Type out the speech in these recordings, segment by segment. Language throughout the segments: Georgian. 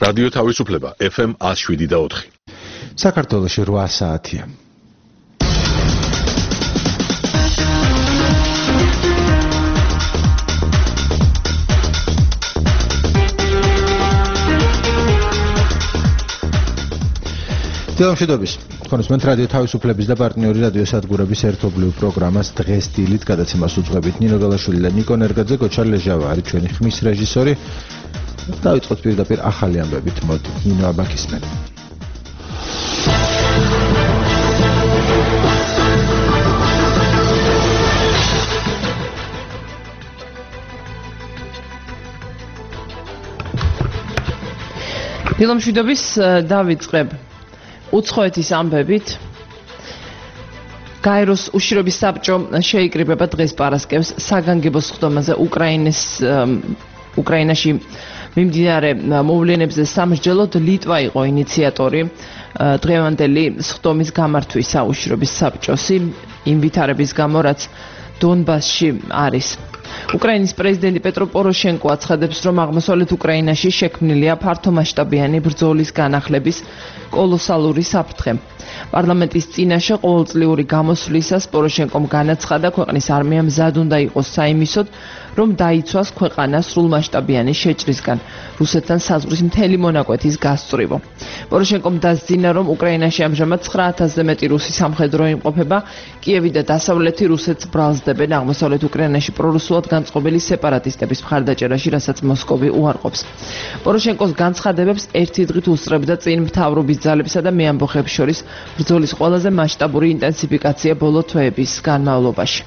რადიო თავისუფლება FM 107.4. საქართველოში 8 საათია. დილამშვიდობის. თქვენს რადიო თავისუფლების და პარტნიორი რადიო სადგურების ერთობლივ პროგრამას დღეს დილით გადაცემას უძღვებით ნინო გალაშვილი და ნიკო ნერგაძე, გოჩა ლეჟავა არის ჩვენი ხმის რეჟისორი. დავიწყოთ პირდაპირ ახალი ამბებით, მოდი ნინო აბაქისმენ. დილამშვიდობის დავიწყებ უცხოეთის ამბებით. გაეროს უშიშროების საბჭო შეიკრიბება დღეს პარასკევს საგანგებო სხდომაზე უკრაინაში მიმდინარე მოვლენებზე სამსჯელოდ. ლიტვა იყო ინიციატორი დღევანდელი სხდომის გამართვისა უშიშროების საბჭოსი იმ ვითარების გამო, რაც დონბასში არის. უკრაინის პრეზიდენტი პეტრო პოროშენკო აცხადებს, რომ აღმოსავლეთ უკრაინაში შექმნილია ფართომასშტაბიანი ბრძოლის განახლების კოლოსალური საფრთხე. პარლამენტის წინაშე ყოველწლიური გამოსვლისას პოროშენკომ განაცხადა, ქვეყნის არმია მზად უნდა იყოს საიმისოდ, რომ დაიცვას ქვეყანა სრულმასშტაბიანი შეჭრისგან, რუსეთთან საზღვრის მთელი მონაკვეთის გასწვრივო. პოროშენკომ დასძინა, რომ უკრაინაში ამჟამად 9000-ზე მეტი რუსი სამხედრო იმყოფება, კიევი და დასავლეთი რუსეთს ბრალსდებენ აღმოსავლეთ უკრაინაში პრორუსულად განწყობილი სეპარატისტების მხარდაჭერაში, რასაც მოსკოვი უარყოფს. პოროშენკოს განცხადებებს ერთი დღით უსწრებდა წინ მთავრობის ძალებსა და მეამბოხებს შორის ბრძოლის ყველაზე მასშტაბური ინტენსიფიკაცია ბოლო თვეების განმავლობაში.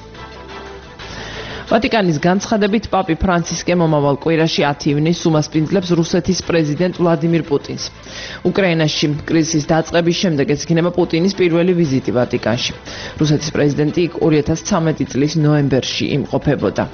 ვატიკანის განცხადებით, პაპი ფრანცისკე მომავალ კვირაში 10 ივნისს უმასპინძლებს რუსეთის პრეზიდენტ ვლადიმირ პუტინს. უკრაინაში კრიზისის დაწყების შემდეგ ეს იქნება პუტინის პირველი ვიზიტი ვატიკანში. რუსეთის პრეზიდენტი იქ 2013 წლის ნოემბერში იმყოფებოდა.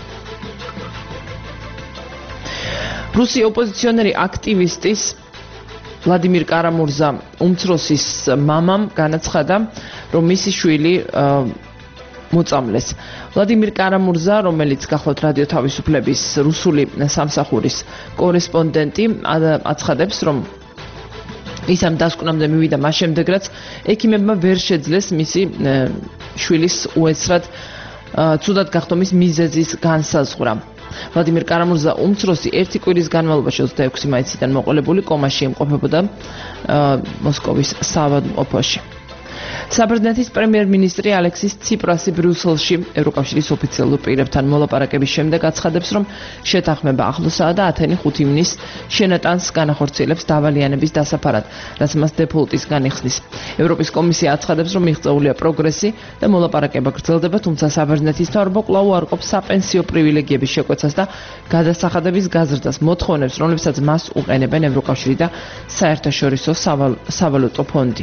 რუსი ოპოზიციონერი აქტივისტის ვლადიმირ კარამურზა უმცროსის მამამ განაცხადა, რომ მისი შვილი მოწამლეს. ვლადიმირ კარამურზა, რომელიც გახლავთ რადიო თავისუფლების რუსული სამსახურის კორესპონდენტი, აცხადებს, რომ ის ამ დასკვნამდე მივიდა მას შემდეგ, რაც ექიმებმა ვერ შეძლეს მისი შვილის უეცრად ცუდად გახდომის მიზეზის განსაზღვრა. ვლადიმირ კარამურზა უმცროსი ერთი კვირის განმავლობაში 26 მაისიდან მოყოლებული კომაში იმყოფებოდა მოსკოვის საავადმყოფოში. საბერძნეთის პრემიერ-მინისტრი ალექსის ციპრასი ბრიუსელში ევროკავშირის ოფიციალურ პირებთან მოლაპარაკების შემდეგ აცხადებს, რომ შეთანხმება ახლოსაა და ათენი 5 ივნისს შენატანს განახორციელებს დავალიანების დასაფარად, რაც მას დეფოლტისგან იხსნის. ევროპის კომისია აცხადებს, რომ მიღწეულია პროგრესი და მოლაპარაკება გრძელდება, თუმცა საბერძნეთის მთავრობა კვლავ უარყოფს საპენსიო პრივილეგიების შეკვეცას და გადასახადების გაზრდას, მოთხოვნებს, რომლებსაც მას უყენებენ ევროკავშირი და საერთაშორისო სავალუტო ფონდი.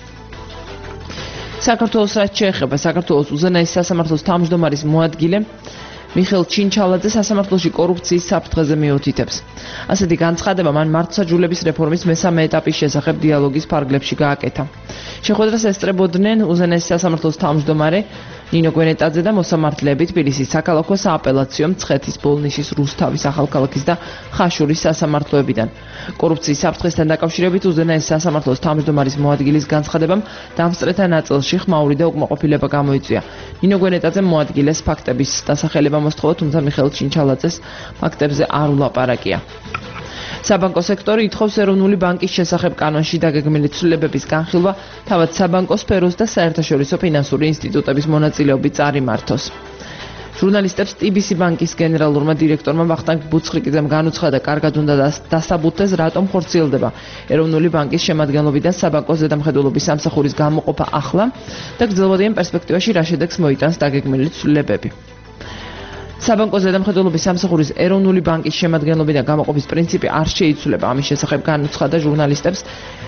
საქართველოს რაც შეეხება საქართველოს უზენაეს სასამართლოს თავმჯდომარის მოადგილე მიხეილ ჩინჩალაძე სასამართლოში კორუფციის საფრთხეზე მიუთითებს. ასეთი განცხადება მან მართლმსაჯულების რეფორმის მესამე ეტაპის შესახებ დიალოგის ფარგლებში გააკეთა. შეხვედრას ესწრებოდნენ უზენაეს სასამართლოს თავმჯდომარე ნინო გვენეტაძე და მოსამართლეები თბილისის საქალაქო სააპელაციო, მცხეთის, ბოლნისის, რუსთავის, ახალქალაქის და ხაშურის სასამართლოებიდან. კორუფციის საფრთხესთან დაკავშირებით უზენაეს სასამართლოს თავმჯდომარის მოადგილის განცხადებამ დამსწრეთა ნაწილში ხმაური და უკმაყოფილება გამოიწვია. ნინო გვენეტაძემ მოადგილეს ფაქტების დასახელება მოსთხოვა, თუმცა მიხეილ ჩინჩალაძეს ფაქტებზე არ ულაპარაკია. საბანკო სექტორი ითხოვს ეროვნული ბანკის შესახებ კანონში დაგეგმილი ცვლილებების განხილვა, თავად საბანკო სფეროს და საერთაშორისო ფინანსური ინსტიტუტების მონაწილეობით წარიმართოს. ჟურნალისტებს TBC ბანკის გენერალურმა დირექტორმა ვახტანგ ბუცხრიკიძემ განუცხადა, კარგად უნდა დასაბუთდეს, რატომ ხორციელდება ეროვნული ბანკის შემადგენლობიდან საბანკო ზედამხედველობის სამსახურის გამოყოფა ახლა და გრძელვადიან პერსპექტივაში რა შედეგს მოიტანს დაგეგმილი ცვლილებები. საბანკო ზედამხედველობის სამსახურის ეროვნული ბანკის შემადგენლობიდან გამოყოფის პრინციპი არ შეიცვლება. ამის შესახებ განუცხადა ჟურნალისტებს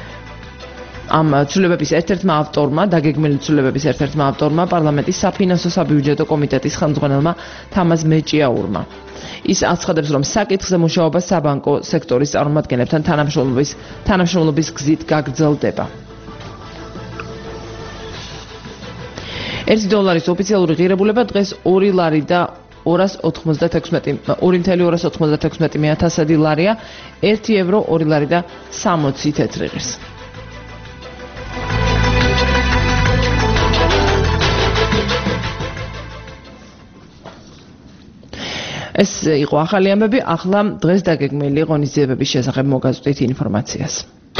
ამ ცვლილებების ერთ-ერთმა ავტორმა, დაგეგმილი ცვლილებების ერთ-ერთმა ავტორმა, პარლამენტის საფინანსო საბიუჯეტო კომიტეტის ხელმძღვანელმა თამაზ მეჭიაურმა. ის აცხადებს, რომ საკითხზე მუშაობა საბანკო სექტორის წარმომადგენლებთან თანამშრომლობის გზით გაგრძელდება. $1 ოფიციალური ღირებულება დღეს 2 ლარი და 2,296,000 ლარია, 1 ევრო 2 ლარი და 60 თეთრი ღირს. ეს იყო ახალი ამბები, ახლა დღეს დაგეგმილი ღონისძიებების შესახებ მოგაზრდით ინფორმაციას.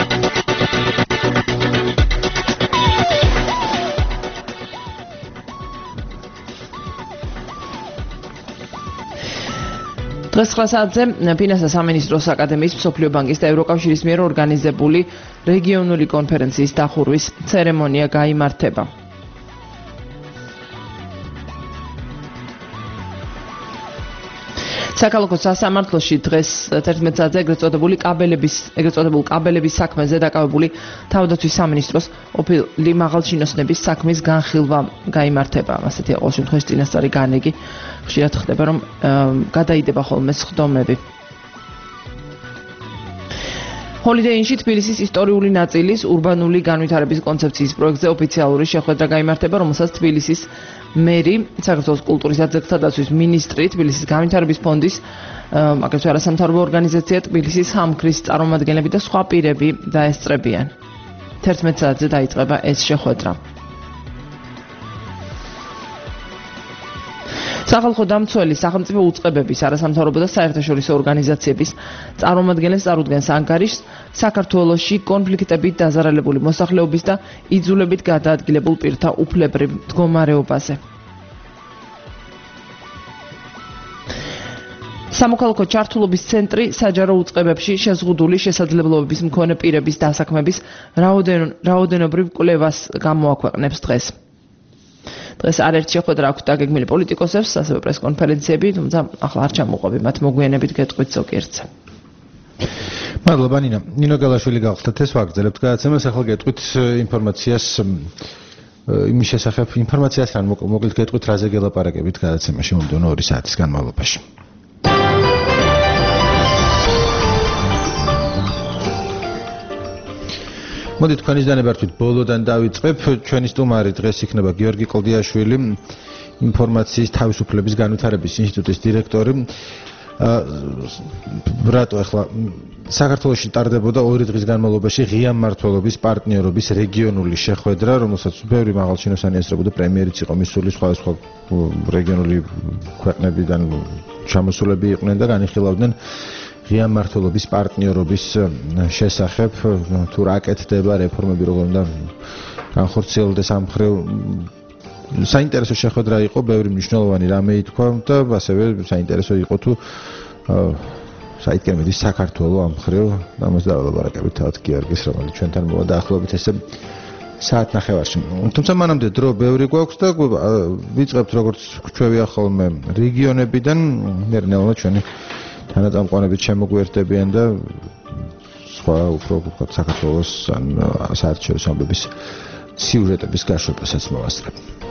დღეს 9 საათზე ფინანსთა სამინისტროს აკადემიის, მსოფლიო ბანკის და ევროკავშირის მიერ ორგანიზებული რეგიონული კონფერენციის დახურვის ცერემონია გაიმართება. საქალაქო სასამართლოში დღეს 11 საათზე ეგრეთ წოდებულ კაბელების საქმეზე დაკავებული თავდაცვის სამინისტროს ოფიციალური მაღალჩინოსნების საქმის განხილვა გაიმართება. ასეთი ყოველ შემთხვევაში წინასწარი განეგი ხშირად ხდება, რომ გადაიდება ხოლმე სხდომები. Holiday Inn-ში თბილისის ისტორიული ნაწილის ურბანული განვითარების კონცეფციის პროექტზე ოფიციალური შეხვედრა გაიმართება, რომელსაც თბილისის მერი, საქართველოს კულტურის და ძეგლთა დაცვის მინისტრი, თბილისის განვითარების ფონდის, აგრეთვე არასამთავრობო ორგანიზაცია თბილისის სამქრის წარმომადგენლები და სხვა პირები დაესწრებიან. 11 საათზე დაიწყება ეს შეხვედრა. სახალხო დამცველის, სახელმწიფო უწყებების, არასამთავრობო და საერთაშორისო ორგანიზაციების წარმომადგენლებს წარუდგენს ანგარიშს საქართველოში კონფლიქტებით დაზარალებული მოსახლეობის და იძულებით გადაადგილებულ პირთა უფლებრივ მდგომარეობაზე. სამოქალაქო ჩართულობის ცენტრი საჯარო უწყებებში შეზღუდული შესაძლებლობების მქონე პირების დასაქმების რაოდენობრივ კვლევას გამოაქვეყნებს დღეს. დღეს არაერთი შეხვედრა აქვს დაგეგმილი პოლიტიკოსებს, ასევე პრესკონფერენციები, თუმცა ახლა არ ჩამოყვები მათ მოგვიანებით გეტყვით ზოგიერთზე. მადლობა ნინო. ნინო გალაშვილი გავხდათ ეს ვაგრძელებთ გადაცემას, ახლა გეტყვით ინფორმაციას იმის შესახებ, ინფორმაციასთან მოკლედ გეტყვით რაზე გელაპარაკებით გადაცემაში მომდევნო 2 საათის განმავლობაში. მოდით თქვენის დანებართვით ბოლოდან დავიწყებ. ჩვენი სტუმარი დღეს იქნება გიორგი კლდიაშვილი, ინფორმაციის თავისუფლების განვითარების ინსტიტუტის დირექტორი. რატო ახლა საქართველოში ტარდებოდა 2 დღის განმავლობაში ღია მმართველობის პარტნიორობის რეგიონული შეხვედრა, რომელსაც ბევრი მაღალჩინოსანი ესწრებოდა, პრემიერიც იყო, მისული სხვადასხვა რეგიონული ქვეყნებიდან ჩამოსულები იყვნენ და განიხილავდნენ ღია მმართველობის პარტნიორობის შესახებ, თუ რა აკეთდება, რეფორმები როგორ უნდა განხორციელდეს ამ მხრივ. საინტერესო შეხვედრა იყო, ბევრი მნიშვნელოვანი რამე ითქვა და ასევე საინტერესო იყო თუ საითკენ მიდის საქართველო ამ მხრივ. ამას დავალაპარაკებით თავად გიორგის, რომელიც ჩვენთან მოვა დაახლოებით ესე საათნახევარში. თუმცა მანამდე დრო ბევრი გვაქვს და ვიწყებთ როგორც გვჩვევია ხოლმე რეგიონებიდან, ნელ-ნელა ჩვენი თანაწამყვანებით შემოგვიერთდებიან და სხვა უფრო ვთქვათ საქართველოს ან საერთაშორისო ამბების სიუჟეტების გაშვებასაც მოვასწრებ.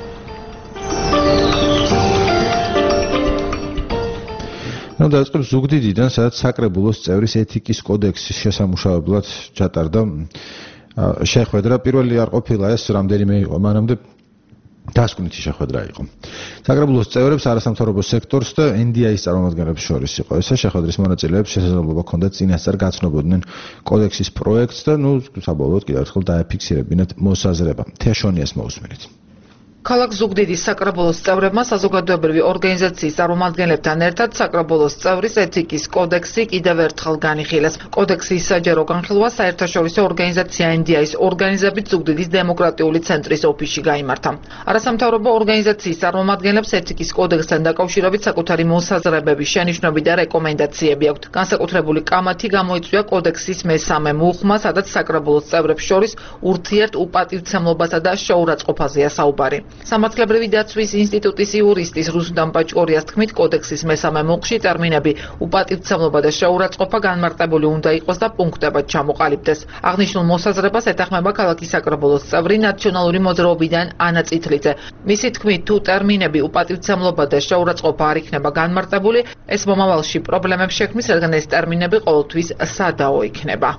ნუ დავიწყებ ზუგდიდიდან, სადაც საკრებულოს წევრის ეთიკის კოდექსის შესამუშავებლად ჩატარდა შეხვედრა. პირველი არ ყოფილა ეს, რამდენიმე იყო მანამდე დასკვნითი შეხვედრა იყო. საკრებულოს წევრებს, არასამთავრობო სექტორს და NDI-ის წარმომადგენლებს შორის იყო ეს შეხვედრის მონაწილეებს შესაძლებლობა ჰქონდათ წინასწარ გაცნობოდნენ კოდექსის პროექტს და საბოლოოდ კიდევ ერთხელ დააფიქსირებინათ მოსაზრება. თეაშონიას მოусმინეთ. ქალაქ ზუგდიდის საკრებულოს წევრებმა საზოგადოებრივი ორგანიზაციის წარმომადგენლებთან ერთად საკრებულოს წევრის ეთიკის კოდექსი კიდევ ერთხელ განიხილეს. კოდექსის საჯარო განხილვა საერთაშორისო ორგანიზაცია NDI-ის ორგანიზებით ზუგდიდის დემოკრატიული ცენტრის ოფისში გაიმართა. არასამთავრობო ორგანიზაციის წარმომადგენლებს ეთიკის კოდექსთან დაკავშირებით საკუთარი მოსაზრებები, შენიშვნები და რეკომენდაციები აქვთ. განსაკუთრებული კამათი გამოიწვია კოდექსის მესამე მუხმა, სადაც საკრებულოს წევრებს შორის ურთიერთ უპატივცემლობასა და შეურაცხყოფაზეა საუბარი. სამართლებრივი დაცვის ინსტიტუტის იურისტის რუსუდან პაჭკორიას თქმით, კოდექსის მესამე მუხში ტერმინები უპატივცემლობა და შეურაცხყოფა განმარტებული უნდა იყოს და პუნქტებად ჩამოყალიბდეს. აღნიშნულ მოსაზრებას ეთანხმება ქალაქის საკრებულოს წევრი ნაციონალური მოძრაობიდან ანა წითლიძე. მისი თქმით, თუ ტერმინები უპატივცემლობა და შეურაცხყოფა არ იქნება განმარტებული, ეს მომავალში პრობლემებს შექმნის, რადგან ეს ტერმინები ყოველთვის სადაო იქნება.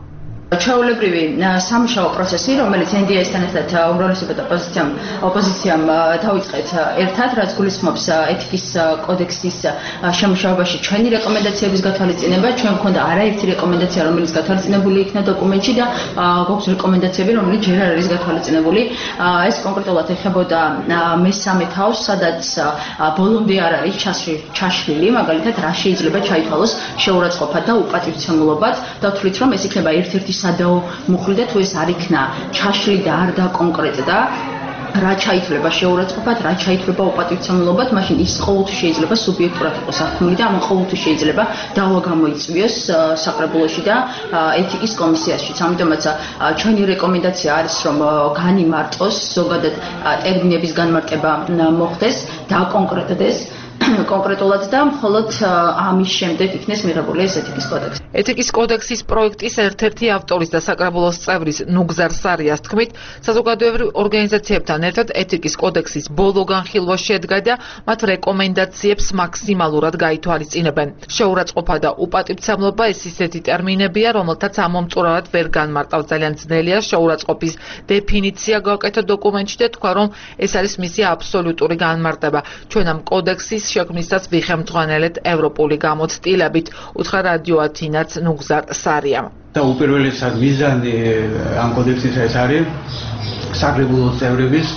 ჩვეულებრივი სამუშაო პროცესი, რომელიც NDA-სთან ერთად უმრავლესობა და ოპოზიციამ დავიწყეთ ერთად, რაც გულისხმობს ეთიკის კოდექსის შემუშავებაში ჩვენი რეკომენდაციების გათვალისწინება. ჩვენ მქონდა არაერთი რეკომენდაცია, რომელიც გათვალისწინებული იქნა დოკუმენტში და გვაქვს რეკომენდაციები, რომელიც ჯერ არ არის გათვალისწინებული. ეს კონკრეტულად ეხებოდა მესამე თავს, სადაც ბოლომდე არ არის ჩაშლილი, მაგალითად, რა შეიძლება ჩაითვალოს შეურაცხყოფად და უპატივცემულობად. დავთვლით, რომ ეს იქნება ერთ-ერთი სადაო მუხლი და თუ ეს არ იქნა ჩაშლილი და არ დაკონკრეტდა, რა ჩაითვლება შეურაცხყოფად, რა ჩაითვლება უპატივცემულობად, მაშინ ის ყოველთვის შეიძლება სუბიექტურად იყოს აღქმული და ამან ყოველთვის შეიძლება დავა გამოიწვიოს საკრებულოში და ეთიკის კომისიაშიც. ამიტომაც ჩვენი რეკომენდაცია არის, რომ განიმარტოს ზოგადად ტერმინების განმარტება მოხდეს, დაკონკრეტდეს კონკრეტულად და მხოლოდ ამის შემდეგ იქნეს მიღებული ეს ეთიკის კოდექსი. ეთიკის კოდექსის პროექტის ერთ-ერთი ავტორის და საკრებულოს წევრის ნუგზარ სარიას თქმით, საზოგადოებრივ ორგანიზაციებთან ერთად ეთიკის კოდექსის ბოლო განხილვა შედგა და მათ რეკომენდაციებს მაქსიმალურად გაითვალისწინებენ. შეურაცხყოფა და უპატივცემულობა ეს ისეთი ტერმინებია, რომელთაც ამომწურავად ვერ განმარტავ. ძალიან ძნელია შეურაცხყოფის დეფინიცია გავაკეთოთ დოკუმენტში და თქვა, რომ ეს არის მისი აბსოლუტური განმარტება. ჩვენ ამ კოდექსის შექმნისას ვიხემთხვანელეთ ევროპული გამოცდილებით, უთხრა რადიო ათინაც ნუგზარ სარიამ. და უპირველესად მიზანი ამ კოდექსის ეს არის საკრებულოს წევრების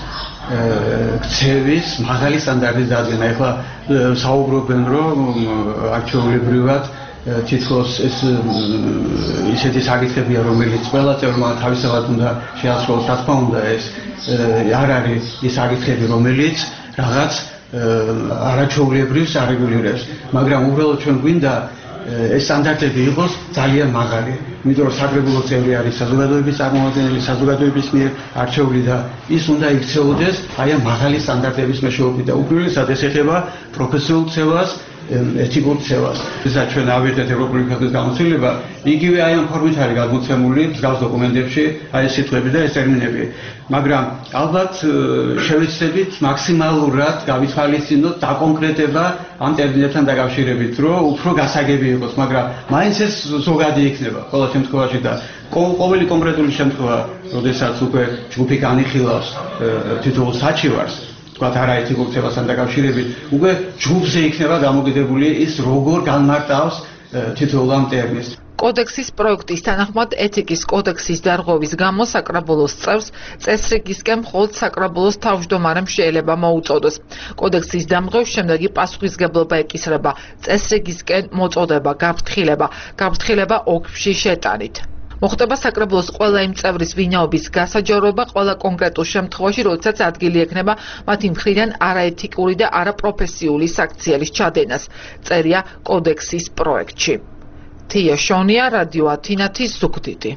ქცევის მაღალი სტანდარტის დადგენა. ეხლა საუბრობენ, რომ არჩეულებრივად თითქოს ეს ისეთი საკითხებია, რომელიც ყველა წევრმა თავისთავად უნდა შეასრულოს. რა თქმა უნდა, ეს არ არის ის საკითხები, რომელიც რაღაც არაჩვეულებრივს არეგულირებს, მაგრამ უბრალოდ ჩვენ გვინდა ეს სტანდარტები იყოს ძალიან მაღალი, იმიტომ რომ საკრებულოს წევრი არის საზოგადოების წარმომადგენელი, საზოგადოების მიერ არჩეული და ის უნდა იქცეოდეს აი ამ მაღალი სტანდარტების მეშვეობით და უპირველესად ეს ეხება პროფესიულ ქცევას, ეთიკურ ქცევას. ესა ჩვენ ავიღეთ ევროპული ხალხის გამოცდილება, იგივე აი ამ ფორმით არის გადმოცემული მსგავს დოკუმენტებში აი ეს სიტყვები და ეს ტერმინები. მაგრამ ალბათ შევეცდებით მაქსიმალურად გავითვალისწინოთ დაკონკრეტება ამ ტერმინებთან დაკავშირებით, რომ უფრო გასაგები იყოს, მაგრამ მაინც ეს ზოგადი იქნება ყველა შემთხვევაში და ყოველი კონკრეტული შემთხვევა, როდესაც უკვე ჯგუფი განიხილავს თითოეულ საჩივარს, თქვათ არაეთიკურ ქცევასთან დაკავშირებით, უკვე ჯგუფზე იქნება დამოკიდებული ის როგორ განმარტავს თითოეულ ამ ტერმინს. კოდექსის პროექტის თანახმად ეთიკის კოდექსის დარღვევის გამო საკრებულოს წევრს წესრიგისკენ მხოლოდ საკრებულოს თავმჯდომარემ შეიძლება მოუწოდოს. კოდექსის დამღების შემდეგი პასუხისმგებლობა ეკისრება წესრიგისკენ მოწოდება, გაფრთხილება ოგბში შეტანით. მოხდება საკრებულოს ყველა იმ წევრის ვინაობის გასაჯაროება ყველა კონკრეტულ შემთხვევაში, როდესაც ადგილი ექნება მათი მხრიდან არაეთიკური და არაპროფესიული საქციელის ჩადენას. წერია კოდექსის პროექტში. თია შონია, რადიო ათინათის ზუგდიდი.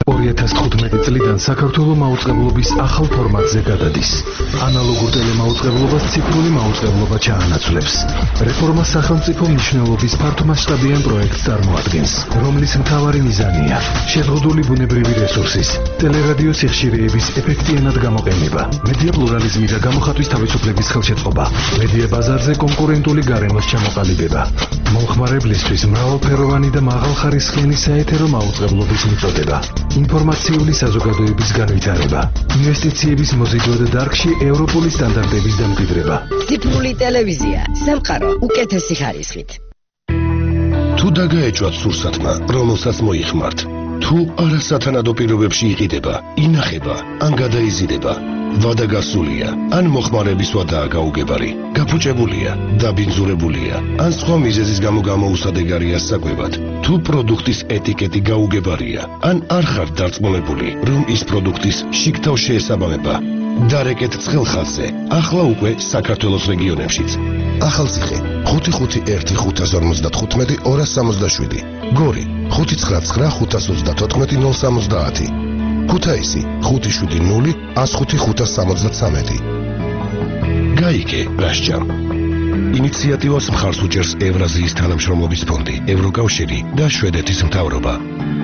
2015 წლიდან საქართველოს მაუწყებლობის ახალ ფორმატზე გადადის. ანალოგურ ტელემაუწყებლობას ციფრული მაუწყებლობა ჩაანაცვლებს. რეფორმა სახელმწიფო მნიშვნელობის ფართომასშტაბიან პროექტს წარმოადგენს, რომლის მთავარი მიზანია შეზღუდული ბუნებრივი რესურსის, ტელერადიო სიხშირეების ეფექტიანად გამოყენება, მედია პლურალიზმი და გამოხატვის თავისუფლების ხელშეწყობა, მედია ბაზარზე კონკურენტული გარემოს ჩამოყალიბება, მომხმარებლისთვის მრავალფეროვანი და მაღალხარისხიანი საეთერო მაუწყებლობის მიწოდება. ინფორმაციული საზოგადოების განვითარება, ინვესტიციების მოზიდვა და დარგში ევროპული სტანდარტების დამკვიდრება. ციფრული ტელევიზია, სამყარო უკეთესი ხარისხით. თუ დაგაეჭვათ სურსათმა, რომელსაც მოიხმართ, თუ არასათანადო პირობებში იყიდება, ინახება, ან გადაიზიდება, ვადა გასულია, ან მოხმარების ვადაა გაუგებარი, გაფუჭებულია, დაბინძურებულია, ან სხვა მიზეზის გამო გამოუსადეგარია საკვებად, თუ პროდუქტის ეტიკეტი გაუგებარია, ან არ ხართ დარწმუნებული, რომ ის პროდუქტის შიგთავ შეესაბამება, დარეკეთ ცხელხაზზე, ახლა უკვე საქართველოს რეგიონებშიც. ახალციხე 551555267, გორი 5995524 ქუთაისი 570155573. გაიგე გასჯამ. ინიციატივას მხარს უჭერს ევრაზიის თანამშრომლობის ფონდი, ევროკავშირი და შვედეთის მთავრობა.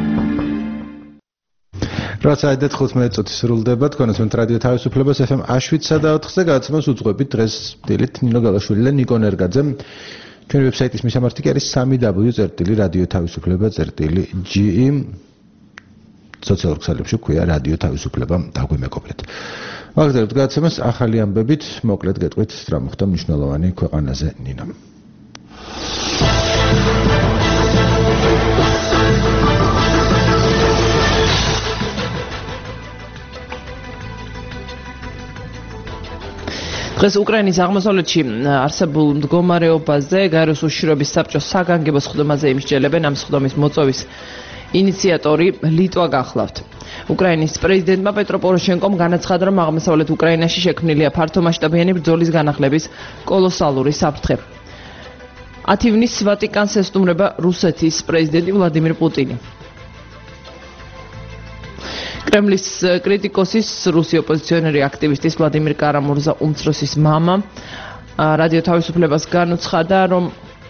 რაც აიდეთ 15 წუთი სრულდება თქვენს რადიო თავისუფლებას FM A7-სა და 4-ზე გადაცემას უძღვებით დღეს დილით ნინო გალაშვილი და ნიკო ნერგაძე. ჩვენი ვებსაიტის მისამართი კი არის www.radioთავისუფლება.ge. სოციალურ ქსელებში ქვია რადიო თავისუფლება დაგვიმეგობრეთ. ვაგრძელებთ გადაცემას ახალი ამბებით, მოკლედ გეტყვით რა მოხდა მნიშვნელოვანი ქვეყანაზე ნინო. დღეს უკრაინის აღმოსავლეთში არსებულ მდგომარეობაზე გაეროს უშიშროების საბჭოს საგანგებო სხდომაზე იმსჯელებენ. ამ სხდომის მოწვევის ინიციატორი ლიტვა გახლავთ. უკრაინის პრეზიდენტმა პეტრო პოროშენკომ განაცხადა, რომ აღმოსავლეთ უკრაინაში შექმნილია ფართომასშტაბიანი ბრძოლის განახლების კოლოსალური საფრთხე. 10 ივნისს ვატიკანს ესტუმრება რუსეთის პრეზიდენტი ვლადიმირ პუტინი. კრემლის კრიტიკოსის რუსი ოპოზიციონერი აქტივისტის ვლადიმირ კარამურზა უმცროსის მამა რადიო თავისუფლებას განუცხადა, რომ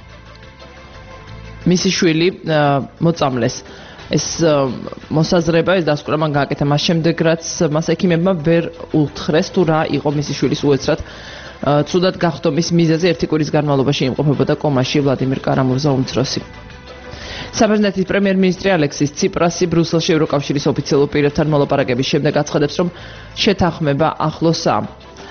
მისი შვილი მოწამლეს. ეს მოსაზრება, ეს დასკვნა მან გააკეთა მას შემდეგ, რაც მას ექიმებმა ვერ უთხრეს თუ რა იყო მისი შვილის უეცრად ცუდად გახდომის მიზეზი. 1 კვირის განმავლობაში იმყოფებოდა კომაში ვლადიმირ კარამურზა უმცროსი. საბერძნეთის პრემიერ-მინისტრი ალექსის ციპრასი ბრიუსელში ევროკავშირის ოფიციალურ პირებთან მოლაპარაკების შემდეგ აცხადებს, რომ შეთანხმება ახლოსაა.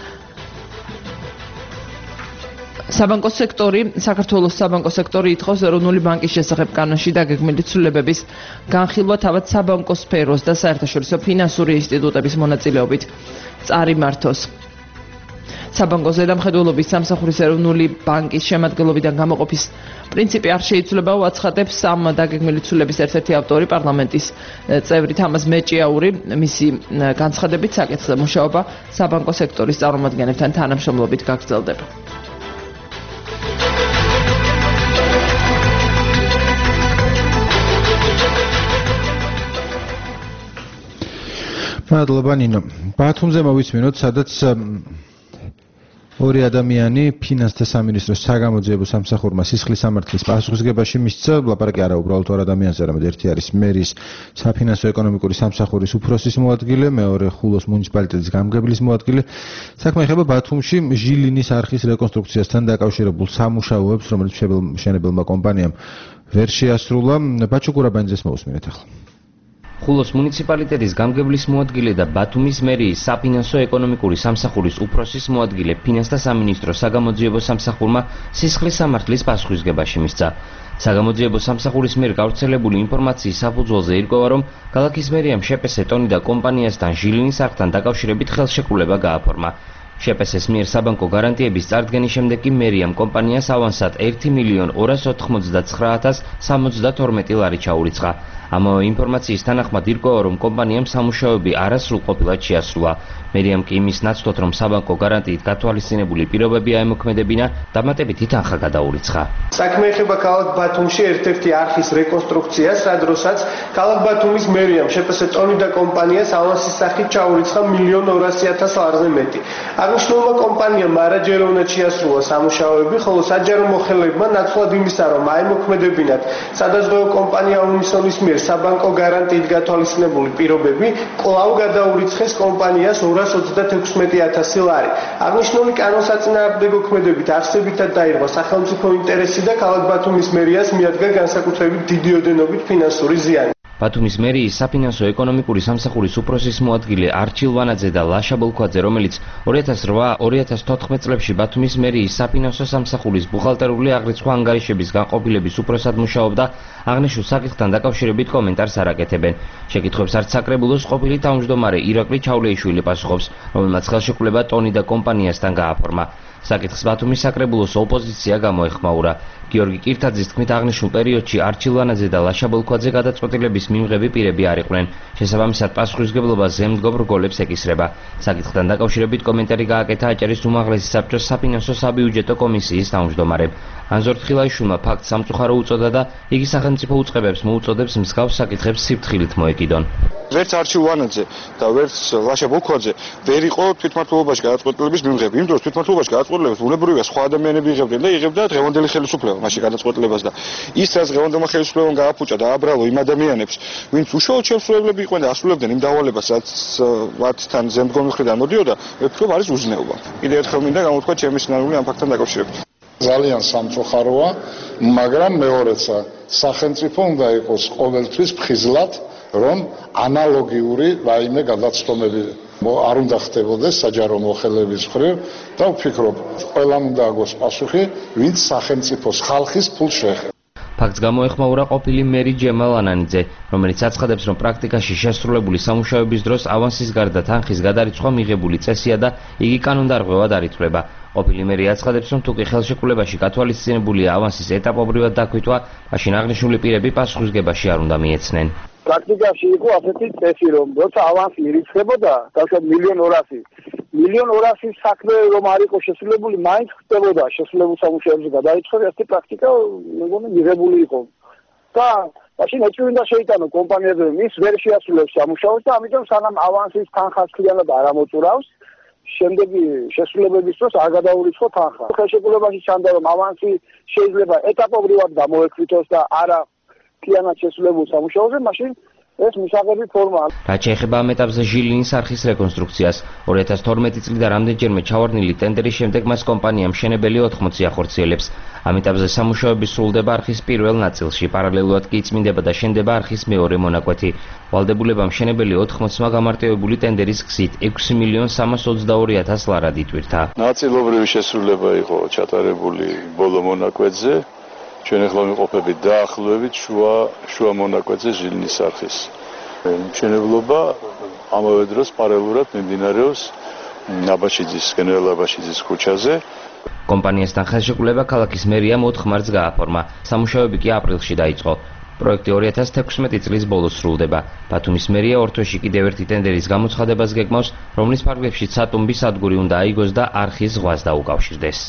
საქართველოს საბანკო სექტორი ითხოვს ეროვნული ბანკის შესახებ კანონში დაგეგმილი ცვლილებების განხილვა თავად საბანკო სფეროს და საერთაშორისო ფინანსური ინსტიტუტების მონაწილეობით წარიმართოს. საბანკო ზედამხედველობის სამსახურის ეროვნული ბანკის შემადგენლობიდან გამოყოფის პრინციპი არ შეიცვლება, აცხადებს ამ დაგეგმილი ცვლილების ერთ-ერთი ავტორი პარლამენტის წევრი თამაზ მეჭიაური. მისი განცხადებით საკითხზე მუშაობა საბანკო სექტორის წარმომადგენლებთან თანამშრომლობით გაგრძელდება. მადლობა ნინო. ბათუმზე მოვისმინოთ, სადაც ორი ადამიანი ფინანსთა სამინისტროს საგამოძიებო სამსახურმა სისხლის სამართლის პასუხისგებაში მისცა. ლაპარაკი არა უბრალოდ ორ ადამიანზე, არამედ ერთი არის მერის საფინანსო ეკონომიკური სამსახურის უფროსის მოადგილე, მეორე ხულოს მუნიციპალიტეტის გამგებლის მოადგილე. საქმე ეხება ბათუმში ჟილინის არხის რეკონსტრუქციასთან დაკავშირებულ სამუშაოებს, რომელიც მშენებელმა კომპანიამ ვერ შეასრულა. ბაჩუ კურაბანიძეს მოვუსმინეთ ახლა. ხულოს მუნიციპალიტეტის გამგებლის მოადგილე და ბათუმის მერიის საფინანსო ეკონომიკური სამსახურის უფროსის მოადგილე ფინანსთა სამინისტროს საგამოძიებო სამსახურმა სისხლის სამართლის პასუხისგებაში მისცა. საგამოძიებო სამსახურის მიერ გავრცელებული ინფორმაციის საფუძველზე ირკვევა, რომ ქალაქის მერიამ შეპესე ტონი და კომპანიასთან ჟილინის არხთან დაკავშირებით ხელშეკრულება გააფორმა. შეპესეს მიერ საბანკო გარანტიების წარდგენის შემდეგ კი მერიამ კომპანიას ავანსად 1,299,072 ლარი ჩაურიცხა. ამავე ინფორმაციის თანახმად ირკვევა, რომ კომპანიამ სამუშაოები არასრულ ყოფილად შეასრულა. მერიამ კი იმის ნაცვლად, რომ საბანკო გარანტიით გათვალისწინებული პირობები აემოქმედებინა, დამატებითი თანხა გადაურიცხა. საქმე ეხება ქალაქ ბათუმში ერთ-ერთი არხის რეკონსტრუქციას, სადროსაც ქალაქ ბათუმის მერიამ შეპესე ტონი და კომპანიას ავანსის სახით ჩაურიცხა 1,200,000 ლარზე მეტი. აღნიშნულმა კომპანიამ არაჯეროვნად შეასრულა სამუშაოები, ხოლო საჯარო მოხელეებმა ნაცვლად იმისა, რომ აემოქმედებინათ სადაზღვევო კომპანია უნისონის მიერ საბანკო გარანტიით გათვალისწინებული პირობები, კვლავ გადაურიცხეს კომპანიას 226,000 ლარი. აღნიშნული კანონსაწინააღმდეგო ქმედებებით არსებითად დაირღვა სახელმწიფო ინტერესი და ქალაქ ბათუმის მერიას მიადგა განსაკუთრებით დიდი ოდენობით ფინანსური ზიანი. ბათუმის მერიის საფინანსო ეკონომიკური სამსახურის უფროსის მოადგილე არჩილ ვანაძე და ლაშა ბოლქვაძე, რომელიც 2008-2014 წლებში ბათუმის მერიის საფინანსო სამსახურის ბუხალტერული აღრიცხვა ანგარიშების განყოფილების უფროსად მუშაობდა, აღნიშნულ საკითხთან დაკავშირებით კომენტარს არ აკეთებენ. შეკითხვებს არც საკრებულოს ყოფილი თავმჯდომარე ირაკლი ჩავლეიშვილი პასუხობს, რომელმაც ხელშეკრულება ტონი და კომპანიასთან გააფორმა. საკითხს ბათუმის საკრებულოს ოპოზიცია გამოეხმაურა. გიორგი კირთაძის თქმით, აღნიშნულ პერიოდში არჩილ ვანაძე და ლაშა ბოლქვაძე გადაწყვეტილების მიმღები პირები არ იყვნენ. შესაბამისად, პასუხისმგებლობა ზემდგომ რგოლებს ეკისრება. საკითხთან დაკავშირებით კომენტარი გააკეთა აჭარის უმაღლესი საბჭოს საფინანსო საბიუჯეტო კომისიის თავმჯდომარემ. ანზორ თხილაიშვილმა ფაქტს სამწუხარო უწოდა და იგი სახელმწიფო უწყებებს მოუწოდებს მსგავს საკითხებს სიფრთხილით მოეკიდონ. ვერც არჩილ ვანაძე და ვერც ლაშა ბოლქვაძე ვერ იყო თვითმმართველობაში გადაწყვეტილების მიმღები. იმ დროს თვითმმართველობაში გადაწყვეტილებას ბუნებრივია სხვა ადამიანები იღებდნენ და იღებდა დღევანდელი ხელისუფლება მაშინ გადაწყვეტილებას და ის რაც დღევანდელმა ხელისუფლებამ გააფუჭა და აბრალო იმ ადამიანებს, ვინც უშუალოდ შემსრულებლები იყვნენ და ასრულებდნენ იმ დავალებას, რაც მათთან ზემდგომი მხრიდან მოდიოდა, მე ვფიქრობ არის უზნეობა. კიდევ ერთხელ მინდა გამოვთქვა ჩემი სცენარული ამ ფაქტთან დაკავშირებით. ძალიან სამწუხაროა, მაგრამ მეორეცა სახელმწიფო უნდა იყოს ყოველთვის ფხიზლად რომ ანალოგიური რაიმე გადაცდომები არ უნდა ხდებოდეს საჯარო მოხელეების მხრივ და ვფიქრობ, ყველამ უნდა აგოს პასუხი, ვინც სახელმწიფოს ხალხის ფულს შეეხება. ფაქტს გამოეხმაურა ყოფილი მერი ჯემალ ანანიძე, რომელიც აცხადებს, რომ პრაქტიკაში შესრულებული სამუშაოების დროს ავანსის გარდა თანხის გადარიცხვა მიღებული წესია და იგი კანონდარღვევად არ ითვლება. ყოფილი მერი აცხადებს, რომ თუკი ხელშეკრულებაში გათვალისწინებულია ავანსის ეტაპობრივად დაქვითვა, მაშინ აღნიშნული პირები პასუხისგებაში არ უნდა მიეცნენ. პრაქტიკაში იყო ასეთი წესი, რომ როცა ავანსი ირიცხებოდა, თავს 1.200.000 1.200.000 საქმე რომ არ იყო შესრულებული, მაინც ხდებოდა შესრულებულ სამუშაოებზე გადარიცხვა, ასეთი პრაქტიკა მეგონი მიღებული იყო. და მაშინ ეჭვი უნდა შეიტანო კომპანიაზე, ის ვერ შეასრულებს სამუშაოს და ამიტომ სანამ ავანსის თანხას ქლიანად არ ამოწურავს, შემდეგი შესრულებების დროს არ გადაურიცხო თანხა. ხელშეკრულებაში ჩანდა, რომ ავანსი შეიძლება ეტაპობრივად გამოექვithოს და არა ქლიანად შესრულებულ სამუშაოზე, მაშინ ეს მისაღები ფორმაა. რაც შეეხება ამ ეტაპზე ჟილინის არხის რეკონსტრუქციას, 2012 წლიდან რამდენჯერმე ჩავარდნილი ტენდერის შემდეგ მას კომპანია მშენებელი 80 ახორციელებს. ამ ეტაპზე სამუშაოები სრულდება არხის პირველ ნაწილში, პარალელურად კი იწმინდება და შენდება არხის მეორე მონაკვეთი. ვალდებულება მშენებელი 80-მა გამარტივებული ტენდერის გზით 6.322.000 ლარად იტვირთა. ნაწილობრივი შესრულება იყო ჩატარებული ბოლო მონაკვეთზე. ჩვენ ახლა ვიმყოფებით დაახლოებით შუა მონაკვეთზე ჟილინის არხის. მშენებლობა ამავე დროს პარალელურად მიმდინარეობს აბაშიძის, გენერალ აბაშიძის ქუჩაზე. კომპანიასთან ხელშეკრულება ქალაქის მერიამ 4 მარტს გააფორმა. სამუშაოები კი აპრილში დაიწყო. პროექტი 2016 წლის ბოლოს სრულდება. ბათუმის მერია ორ თვეში კიდევ ერთი ტენდერის გამოცხადებას გეგმავს, რომლის ფარგლებშიც სატუმბი სადგური უნდა აიგოს და არხის ზღვას დაუკავშირდეს.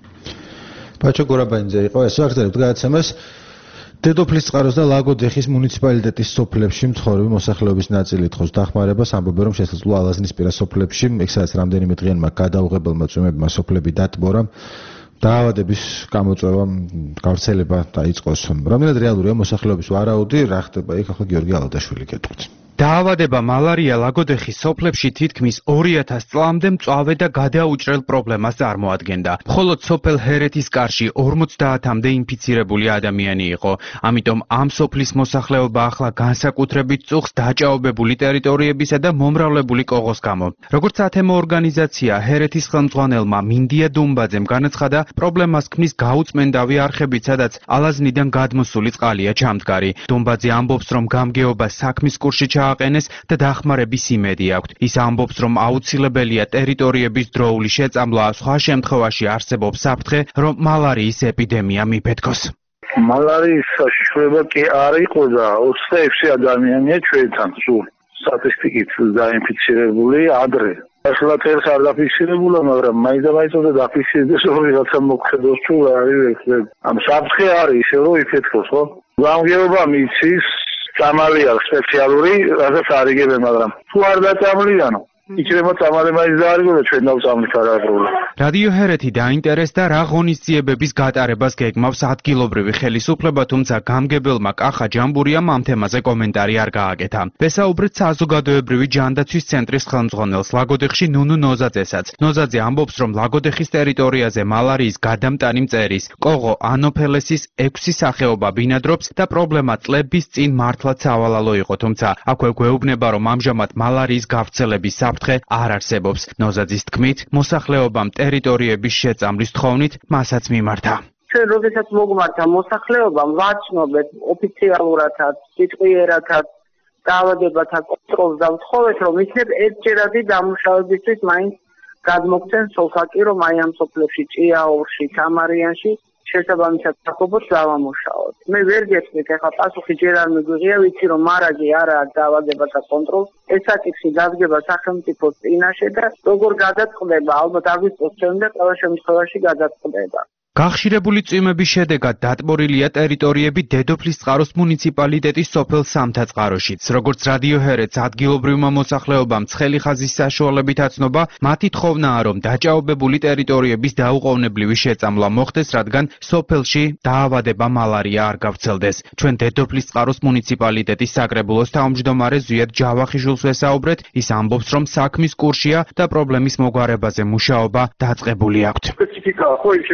ბაჩო გორაბაინძე იყო ეს აღწერებთ გადაცემას. დედოფლის წყაროს და ლაგოდეხის მუნიციპალიტეტის სოფლებში მცხოვრები მოსახლეობის ნაწილი თხოს დახმარებას, ამბობენ, რომ შესაძლოა ალაზნის პირა სოფლებში, ეგ სადაც რამდენიმე დღიანმა გადაუღებელმა წვიმებმა სოფლები დატბორა, დაავადების გამოწვევა, გავრცელება დაიწყოს. რამდენად რეალურია მოსახლეობის ვარაუდი, რა ხდება იქ, ახლა გიორგი ალადაშვილი გეტყვით. დაავადება მალარია ლაგოდეხის სოფლებში თითქმის 2000 წლამდე მწვავე და გადაუჭრელ პრობლემას წარმოადგენდა. მხოლოდ სოფელ ჰერეთის კარში 50-მდე ინფიცირებული ადამიანი იყო. ამიტომ ამ სოფლის მოსახლეობა ახლა განსაკუთრებით წუხს დაჭაობებული ტერიტორიებისა და მომრავლებული კოღოს გამო. როგორც ათემო ორგანიზაცია ჰერეთის ხელმძღვანელმა მინდია დუმბაძემ განაცხადა, პრობლემას ქმნის გაუწმენდავი არხებით, სადაც ალაზნიდან გადმოსული წყალია ჩამდგარი. დუმბაძე ამბობს, რომ გამგეობა საქმის კურსში აყენეს და დახმარების იმედი აქვთ. ის ამბობს, რომ აუცილებელია ტერიტორიების დროული შეწამლა, სხვა შემთხვევაში არსებობს საფრთხე, რომ მალარიის ეპიდემია მიფეთქოს. მალარიის საშიშროება კი არ იყო და 26 ადამიანია ჩვენთან სულ სტატისტიკით დაინფიცირებული ადრე. ახლა წელს არ დაფიქსირებულა, მაგრამ მაინც უნდა დაფიქსირდეს, რომ რაღაცა მოხდეს თუ არის. ამ საფრთხე არის ისე რომ იფეთქოს, ხო? გამგეობა მიცის წამალი აქვს სპეციალური, რასაც არიგებენ, მაგრამ თუ არ დაწამლიანო, იქნება წამალი მაინც დაარიგო და ჩვენ დავწამლით არაფრული. რადიო ჰერეთი დაინტერესდა რა ღონისძიებების გატარებას გეგმავს ადგილობრივი ხელისუფლება, თუმცა გამგებელმა კახა ჯამბურიამ ამ თემაზე კომენტარი არ გააკეთა. ვესაუბრეთ საზოგადოებრივი ჯანდაცვის ცენტრის ხელმძღვანელს ლაგოდეხში ნუნუ ნოზაძესაც. ნოზაძე ამბობს, რომ ლაგოდეხის ტერიტორიაზე მალარიის გადამტანი მწერის, კოღო ანოფელესის 6 სახეობა ბინადრობს და პრობლემა წლების წინ მართლაც სავალალო იყო, თუმცა აქვე გვეუბნება, რომ ამჟამად მალარიის გავრცელების საფრთხე არ არსებობს. ნოზაძის თქმით, მოსახლეობამ ტერიტორიების შეწამლის თხოვნით მასაც მიმართა. ჩვენ როდესაც მოგმართა მოსახლეობამ ვაჩნობეთ ოფიციალურადაც, სიტყვიერადაც, დაავადებათა კონტროლს და ვთხოვეთ, რომ იქნებ ერთჯერადი დამუშავებისთვის მაინც გადმოგცენ სოფაკი, რომ აი ამ სოფლებში ჭიაურში, თამარიანში შესაბამისად საკობოთ დავამუშაოთ. მე ვერ გეტყვით, ახლა პასუხი ჯერ არ მიგვიღია, ვიცი რომ მარაგი არა დაავადებათა კონტროლს, ეს საკითხი დადგება სახელმწიფოს წინაშე და როგორ გადაწყდება, ალბათ აგვისტოს წვიმზე ყველა შემთხვევაში გადაწყდება. გახშირებული წვიმების შედეგად დატბორილია ტერიტორიები დედოფლის წყაროს მუნიციპალიტეტის სოფელ სამთაწყაროშიც. როგორც რადიო ჰერეთს ადგილობრივმა მოსახლეობამ ცხელი ხაზის საშუალებით აცნობა, მათი თხოვნაა, რომ დაჭაობებული ტერიტორიების დაუყოვნებლივი შეწამლა მოხდეს, რადგან სოფელში დაავადება მალარია არ გავრცელდეს. ჩვენ დედოფლის წყაროს მუნიციპალიტეტის საკრებულოს თავმჯდომარე ზვიად ჯავახიშვილს ვესაუბრეთ, ის ამბობს, რომ საქმის კურსია და პრობლემის მოგვარებაზე მუშაობა დაწყებული აქვთ. სპეციფიკა ხო ის შეწამლასთან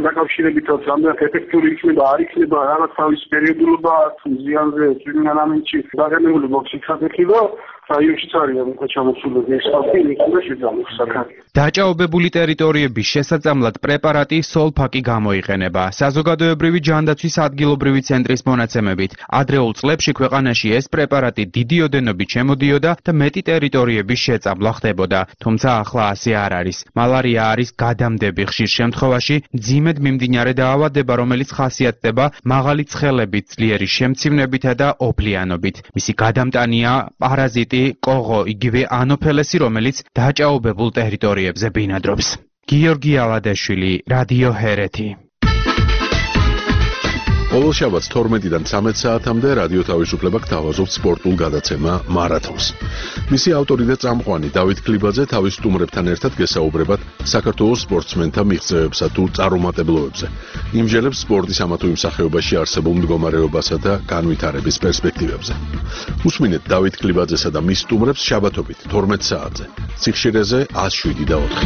დაკავშირებითაც რამდენად ეფექტური იქნება, არ იქნება რაღაც თავის პერიოდულობა თუ ზიანზე ტრიმინამენტში დაგემებული მოქციხადები და რაიონშიც არიან უკვე ჩამოსულები ეს ხალხი იქნება შეძამოსაკარი. დაჭაობებული ტერიტორიების შესაწამლად პრეპარატი სოლფაკი გამოიყენება. საზოგადოებრივი ჯანდაცვის ადგილობრივი ცენტრის მონაცემებით, ადრეულ წლებში ქვეყანაში ეს პრეპარატი დიდი ოდენობით შემოდიოდა და მეტი ტერიტორიების შეწამლა ხდებოდა. თუმცა ახლა ასე არ არის. მალარია არის გადამდები ხშირ შემთხვევაში მძიმედ მიმდინარე დაავადება, რომელიც ხასიათდება მაღალი ცხელებით, ძლიერი შემცირებითა და ოფლიანობით. მისი გადამტანია პარაზიტი კოღო, იგივე ანოფელესი, რომელიც დაჭაობებულ ტერიტორიებზე ბინადრობს. გიორგი ალადაშვილი, რადიო ჰერეთი. ყოველ შაბათს 12-დან 13 საათამდე რადიო თავისუფლება გთავაზობთ სპორტულ გადაცემა მარათონს. მისი ავტორი და წამყვანი დავით კლიბაძე თავის სტუმრებთან ერთად გესაუბრებათ საქართველოს სპორტსმენთა მიღწევებსა თუ წარუმატებლობებზე. იმჯერებს სპორტის ამა თუ იმ სახეობაში არსებულ მდგომარეობასა და განვითარების პერსპექტივებზე. უსმინეთ დავით კლიბაძესა და მის სტუმრებს შაბათობით 12 საათზე. სიხშირეზე 107.4.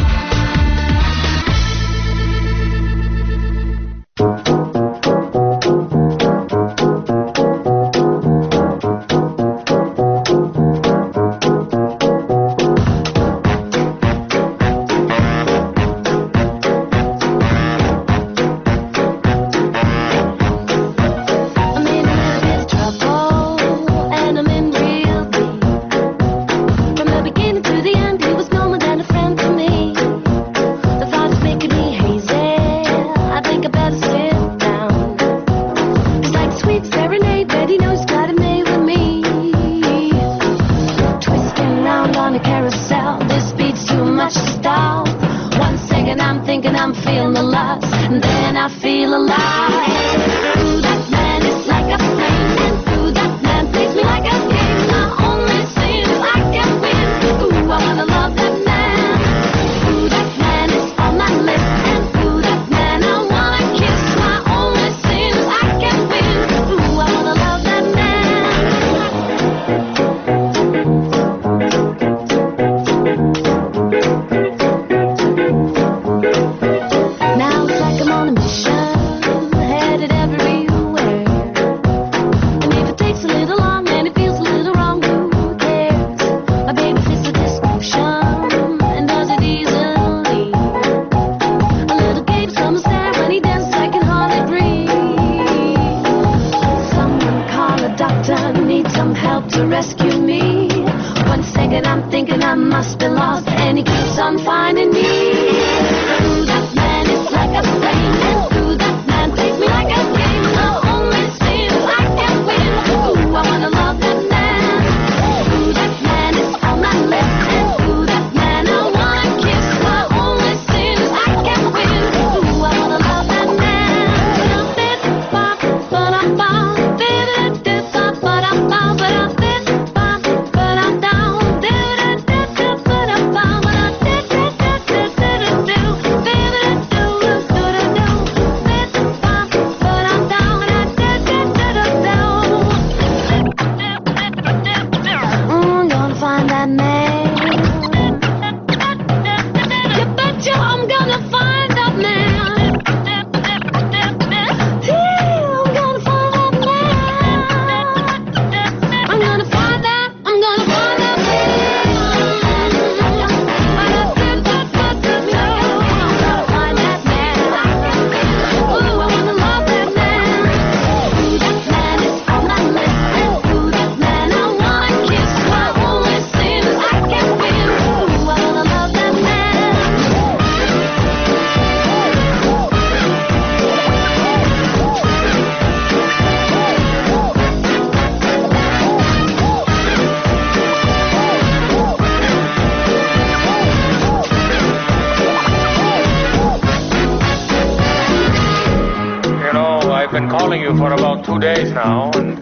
For about 2 days now, and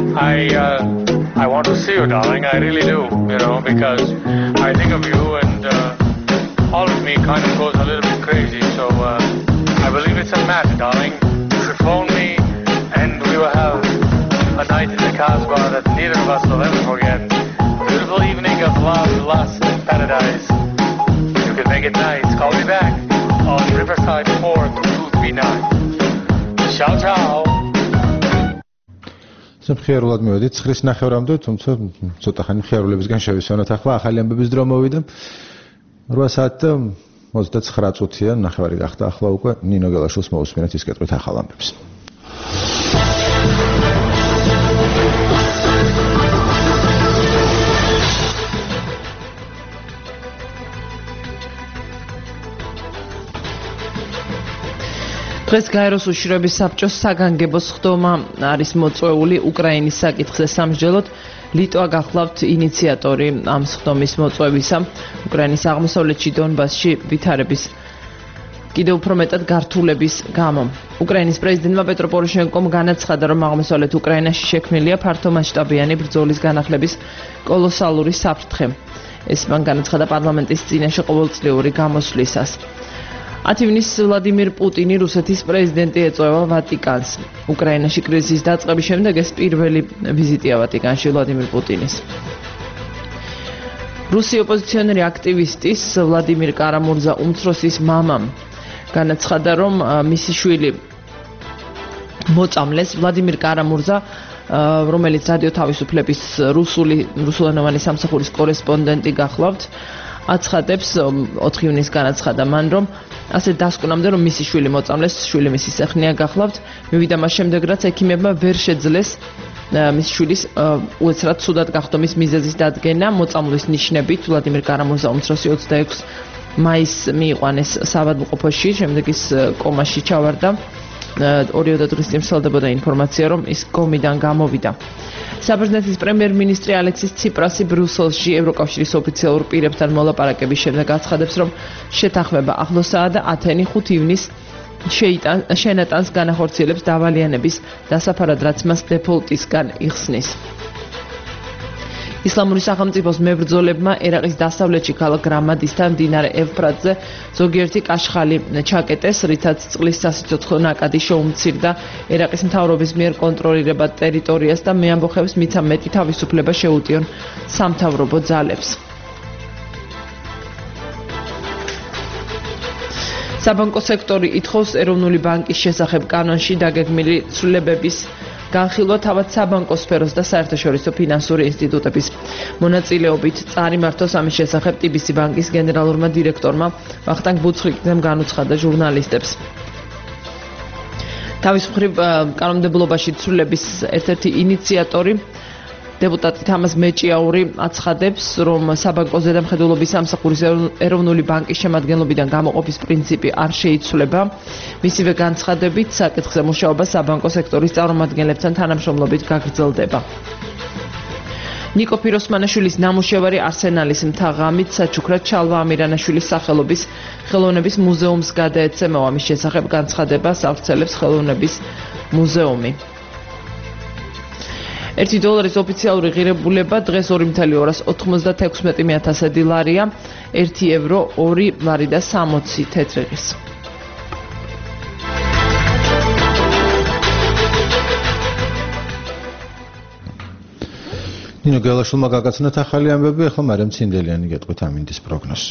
I want to see you, darling. I really do, because I think of you, and all of me kind of goes a little bit crazy. So I believe it's a match, darling. You should phone me, and we will have a night in the Casbah that neither of us will ever forget. A beautiful evening of love, lust, and paradise. You can make it nice. Call me back on Riverside 422. be nice. Ciao, ciao. ხიარულად მივედით 9:09-მდე, თუმცა ცოტა ხანი ხიარულებისგან შევისვენოთ. ახლა ახალი ამბების დრო მოვიდა. 8 საათი 29 წუთია, ნახევარი გახდა. ახლა უკვე ნინო გელაშვილს მოусმინეთ ის კეთვით ახალ ამბებს. დღეს გაეროს უშიშროების საბჭოს საგანგებო სხდომა არის მოწვეული უკრაინის საკითხზე სამსჯელოდ. ლიტვა გახლავთ ინიციატორი ამ სხდომის მოწვევისა. უკრაინის აღმოსავლეთში დონბასში ვითარების კიდევ უფრო მეტად გართულების გამო. უკრაინის პრეზიდენტმა პეტრო პოროშენკომ განაცხადა, რომ აღმოსავლეთ უკრაინაში შექმნილია ფართომასშტაბიანი ბრძოლის განახლების კოლოსალური საფრთხე. ეს მან განაცხადა პარლამენტის წინაშე ყოველწლიური გამოსვლისას. 10 ივნისს ვლადიმირ პუტინი რუსეთის პრეზიდენტი ეწევა ვატიკანს. უკრაინაში კრიზისის დაწყების შემდეგ ეს პირველი ვიზიტია ვატიკანში ვლადიმირ პუტინის. რუსი ოპოზიციონერი აქტივისტის ვლადიმირ კარამურზა უმცროსის მამამ განაცხადა, რომ მისი შვილი მოწამლეს. ვლადიმირ კარამურზა, რომელიც რადიო თავისუფლების რუსულენოვანი სამსახურის კორესპონდენტი გახლავთ, აცხადებს 4 ივნისს განაცხადა მან, რომ ასე დასკვნამდე, რომ მისი შვილი მოწამლეს, შვილი მისი სეხნია გახლავთ, მივიდა მას შემდეგ, რაც ექიმებმა ვერ შეძლეს მის შვილის უეცრად ცუდად გახდომის მიზეზის დადგენა. მოწამვლის ნიშნებით ვლადიმირ კარამურზა უმცროსი 26 მაისს მიიყვანეს საავადმყოფოში, შემდეგ ის კომაში ჩავარდა. 2 დღის წინ ვრცელდებოდა ინფორმაცია, რომ ის კომიდან გამოვიდა. საბერძნეთის პრემიერ-მინისტრი ალექსის ციპრასი ბრიუსელში ევროკავშირის ოფიციალურ პირებთან მოლაპარაკების შემდეგ აცხადებს, რომ შეთანხმება ახლოსაა და ათენი 5 ივნისს შენატანს განახორციელებს დავალიანების დასაფარად, რაც მას დეფოლტისგან იხსნის. ისლამური სახელმწიფოს მებრძოლებმა ერაყის დასავლეთში ქალაქ რამადისთან მდინარე ევფრატზე ზოგიერთი კაშხალი ჩაკეტეს, რითაც წყლის სასიცოცხლო ნაკადი შეუმცირდა ერაყის მთავრობის მიერ კონტროლირებად ტერიტორიას და მეამბოხებს მით მეტი თავისუფლება შეუტიონ სამთავრობო ძალებს. საბანკო სექტორი ითხოვს ეროვნული ბანკის შესახებ კანონში დაგეგმილი ცვლილებების განხილვა თავად საბანკო სფეროს და საერთაშორისო ფინანსური ინსტიტუტების მონაწილეობით. წარიმართოს ამის შესახებ TBC ბანკის გენერალურმა დირექტორმა ვახტანგ ბუცხვიკიძემ განუცხადა ჟურნალისტებს. თავის მხრივ კანონმდებლობაში ცვლილების ერთ-ერთი ინიციატორი დეპუტატი თამაზ მეჭიაური აცხადებს, რომ საბანკო ზედამხედველობის სამსახურის ეროვნული ბანკის შემადგენლობიდან გამოყოფის პრინციპი არ შეიცვლება. მისივე განცხადებით, საკითხზე მუშაობა საბანკო სექტორის წარმომადგენლებთან თანამშრომლობით გაგრძელდება. ნიკო ფიროსმანაშვილის ნამუშევარი არსენალის მთა-ღამით საჩუქრად ჩალვა ამირანაშვილის სახელობის ხელოვნების მუზეუმს გადაეცემა. ამის შესახებ განცხადებას ავრცელებს ხელოვნების მუზეუმი. $1 ოფიციალური ღირებულება დღეს 2,96 ლარია, €1 2 ლარი და 60 თეთრიღის. ნინო გელაშვილმა გაგაცნოთ ახალი ამბები, ახლა მარიამ ცინდელიანი გეტყვით ამინდის პროგნოზს.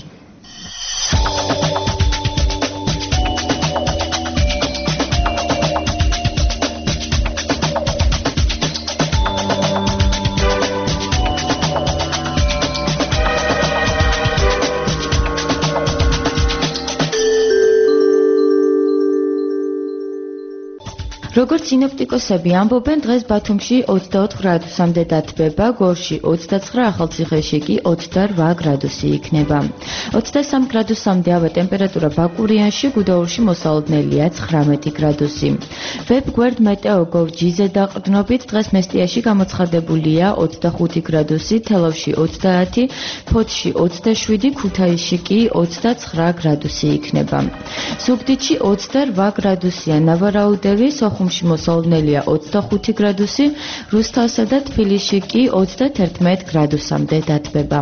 როგორც სინოპტიკოსები ამბობენ, დღეს ბათუმში 24 გრადუსამდე დათბება, გორში 29, ახალციხეში კი 28 გრადუსი იქნება. 23 გრადუსამდე ავა ტემპერატურა ბაკურიანში, გუდაურში მოსალოდნელია 19 გრადუსი. ვებგვერდ მეტეოგოვ ჯიზე დაყრდნობით დღეს მესტიაში გამოცხადებულია 25 გრადუსი, თელავში 30, ფოთში 27, ქუთაისში კი 29 გრადუსი იქნება. ზუგდიდში 28 გრადუსია, ნავარაუდევი, სოხუმში მოსალოდნელია 25 გრადუსი, რუსთავსა და თბილისში კი 31 გრადუსამდე დათბება.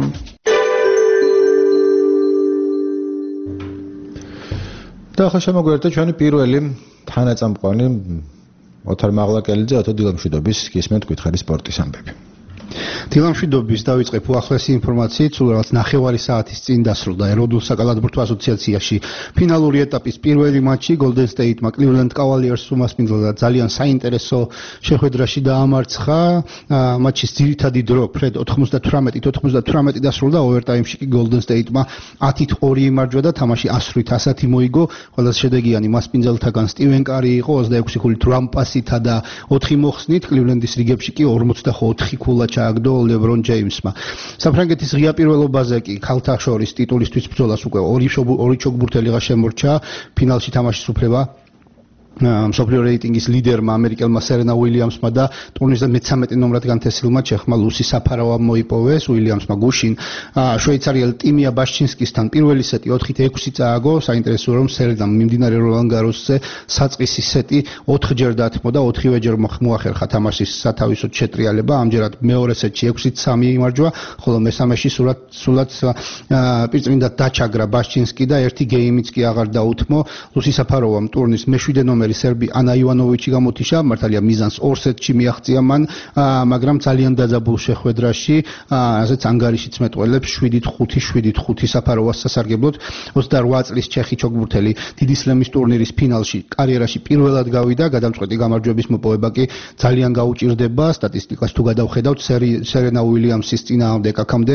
და ახლა შემოგვიერთდა ჩვენი პირველი თანაწამყვანი ოთარ მაღლაკელიძე, ათო დილამშვიდობის გისმენთ გითხარი სპორტის ამბები. დილამშვიდობის დავიწყებ უახლესი ინფორმაციით, სულ რაღაც ნახევარი საათის წინ დასრულდა ეროვნულ საკალათბურთო ასოციაციაში ფინალური ეტაპის პირველი მატჩი Golden State-მა Cleveland Cavaliers-ს უმასპინძლა და ძალიან საინტერესო შეხვედრაში დაამარცხა. მატჩის ძირითადი დრო ფრედ 98-98 დასრულდა, ოვერტაიმში კი Golden State-მა 10-2 იმარჯვა და თამაში 100-100 მოიგო. ყველაზე შედეგიანი მასპინძელთაგან Stephen Curry იყო 26 ქულით 8 პასითა და 4 მოხსნით, Cleveland-ის რიგებში კი 44 ქულა ჩააგდო LeBron James-მა. საფრანგეთის ღია პირველობაზე კი ქალთა შორის ტიტულისთვის ბრძოლას უკვე ორი ჩოგბურთელიღა შემორჩა. ფინალში თამაშის უფლება მსოფლიო რეიტინგის ლიდერმა ამერიკელმა სერენა უილიამსმა და ტურნირზე მე-13 ნომრად განთესილმა ჩეხმა ლუსი საფარავამ მოიპოვეს. უილიამსმა გუშინ შვეიცარიელ ტიმია ბაშჩინსკისთან პირველი სეტი 4-6 წააგო. საინტერესოა რომ სერენამ მიმდინარე როლან გაროსზე საწყისი სეტი 4-ჯერ დათმო და 4-ვე ჯერ მოახერხა თამაშის სათავისოდ შეტრიალება. ამჯერად მეორე სეტში 6-3 იმარჯვა, ხოლო მესამეში სულად პირწმინდად დაჩაგრა ბაშჩინსკი და ერთი გეიმიც კი აღარ დაუთმო. ლუსი საფარავამ ტურნირის მე-7 ნომერი სერბი ანა ივანოვიჩი გამოთიშა, მართალია მიზანს 2 სეტში მიაღწია მან, მაგრამ ძალიან დაძაბულ შეხვედრაში, ასეც ანგარიშიც მეტყველებს 7-5, 7-5 საფაროვას სასარგებლოდ. 28 წლის ჩეხი ჩოგბურთელი დიდი სლემის ტურნირის ფინალში კარიერაში პირველად გავიდა, გადამწყვეტი გამარჯვების მოპოვება კი ძალიან გაუჭირდება. სტატისტიკას თუ გადავხედავთ, სერენა უილიამსის წინააღმდეგ აქამდე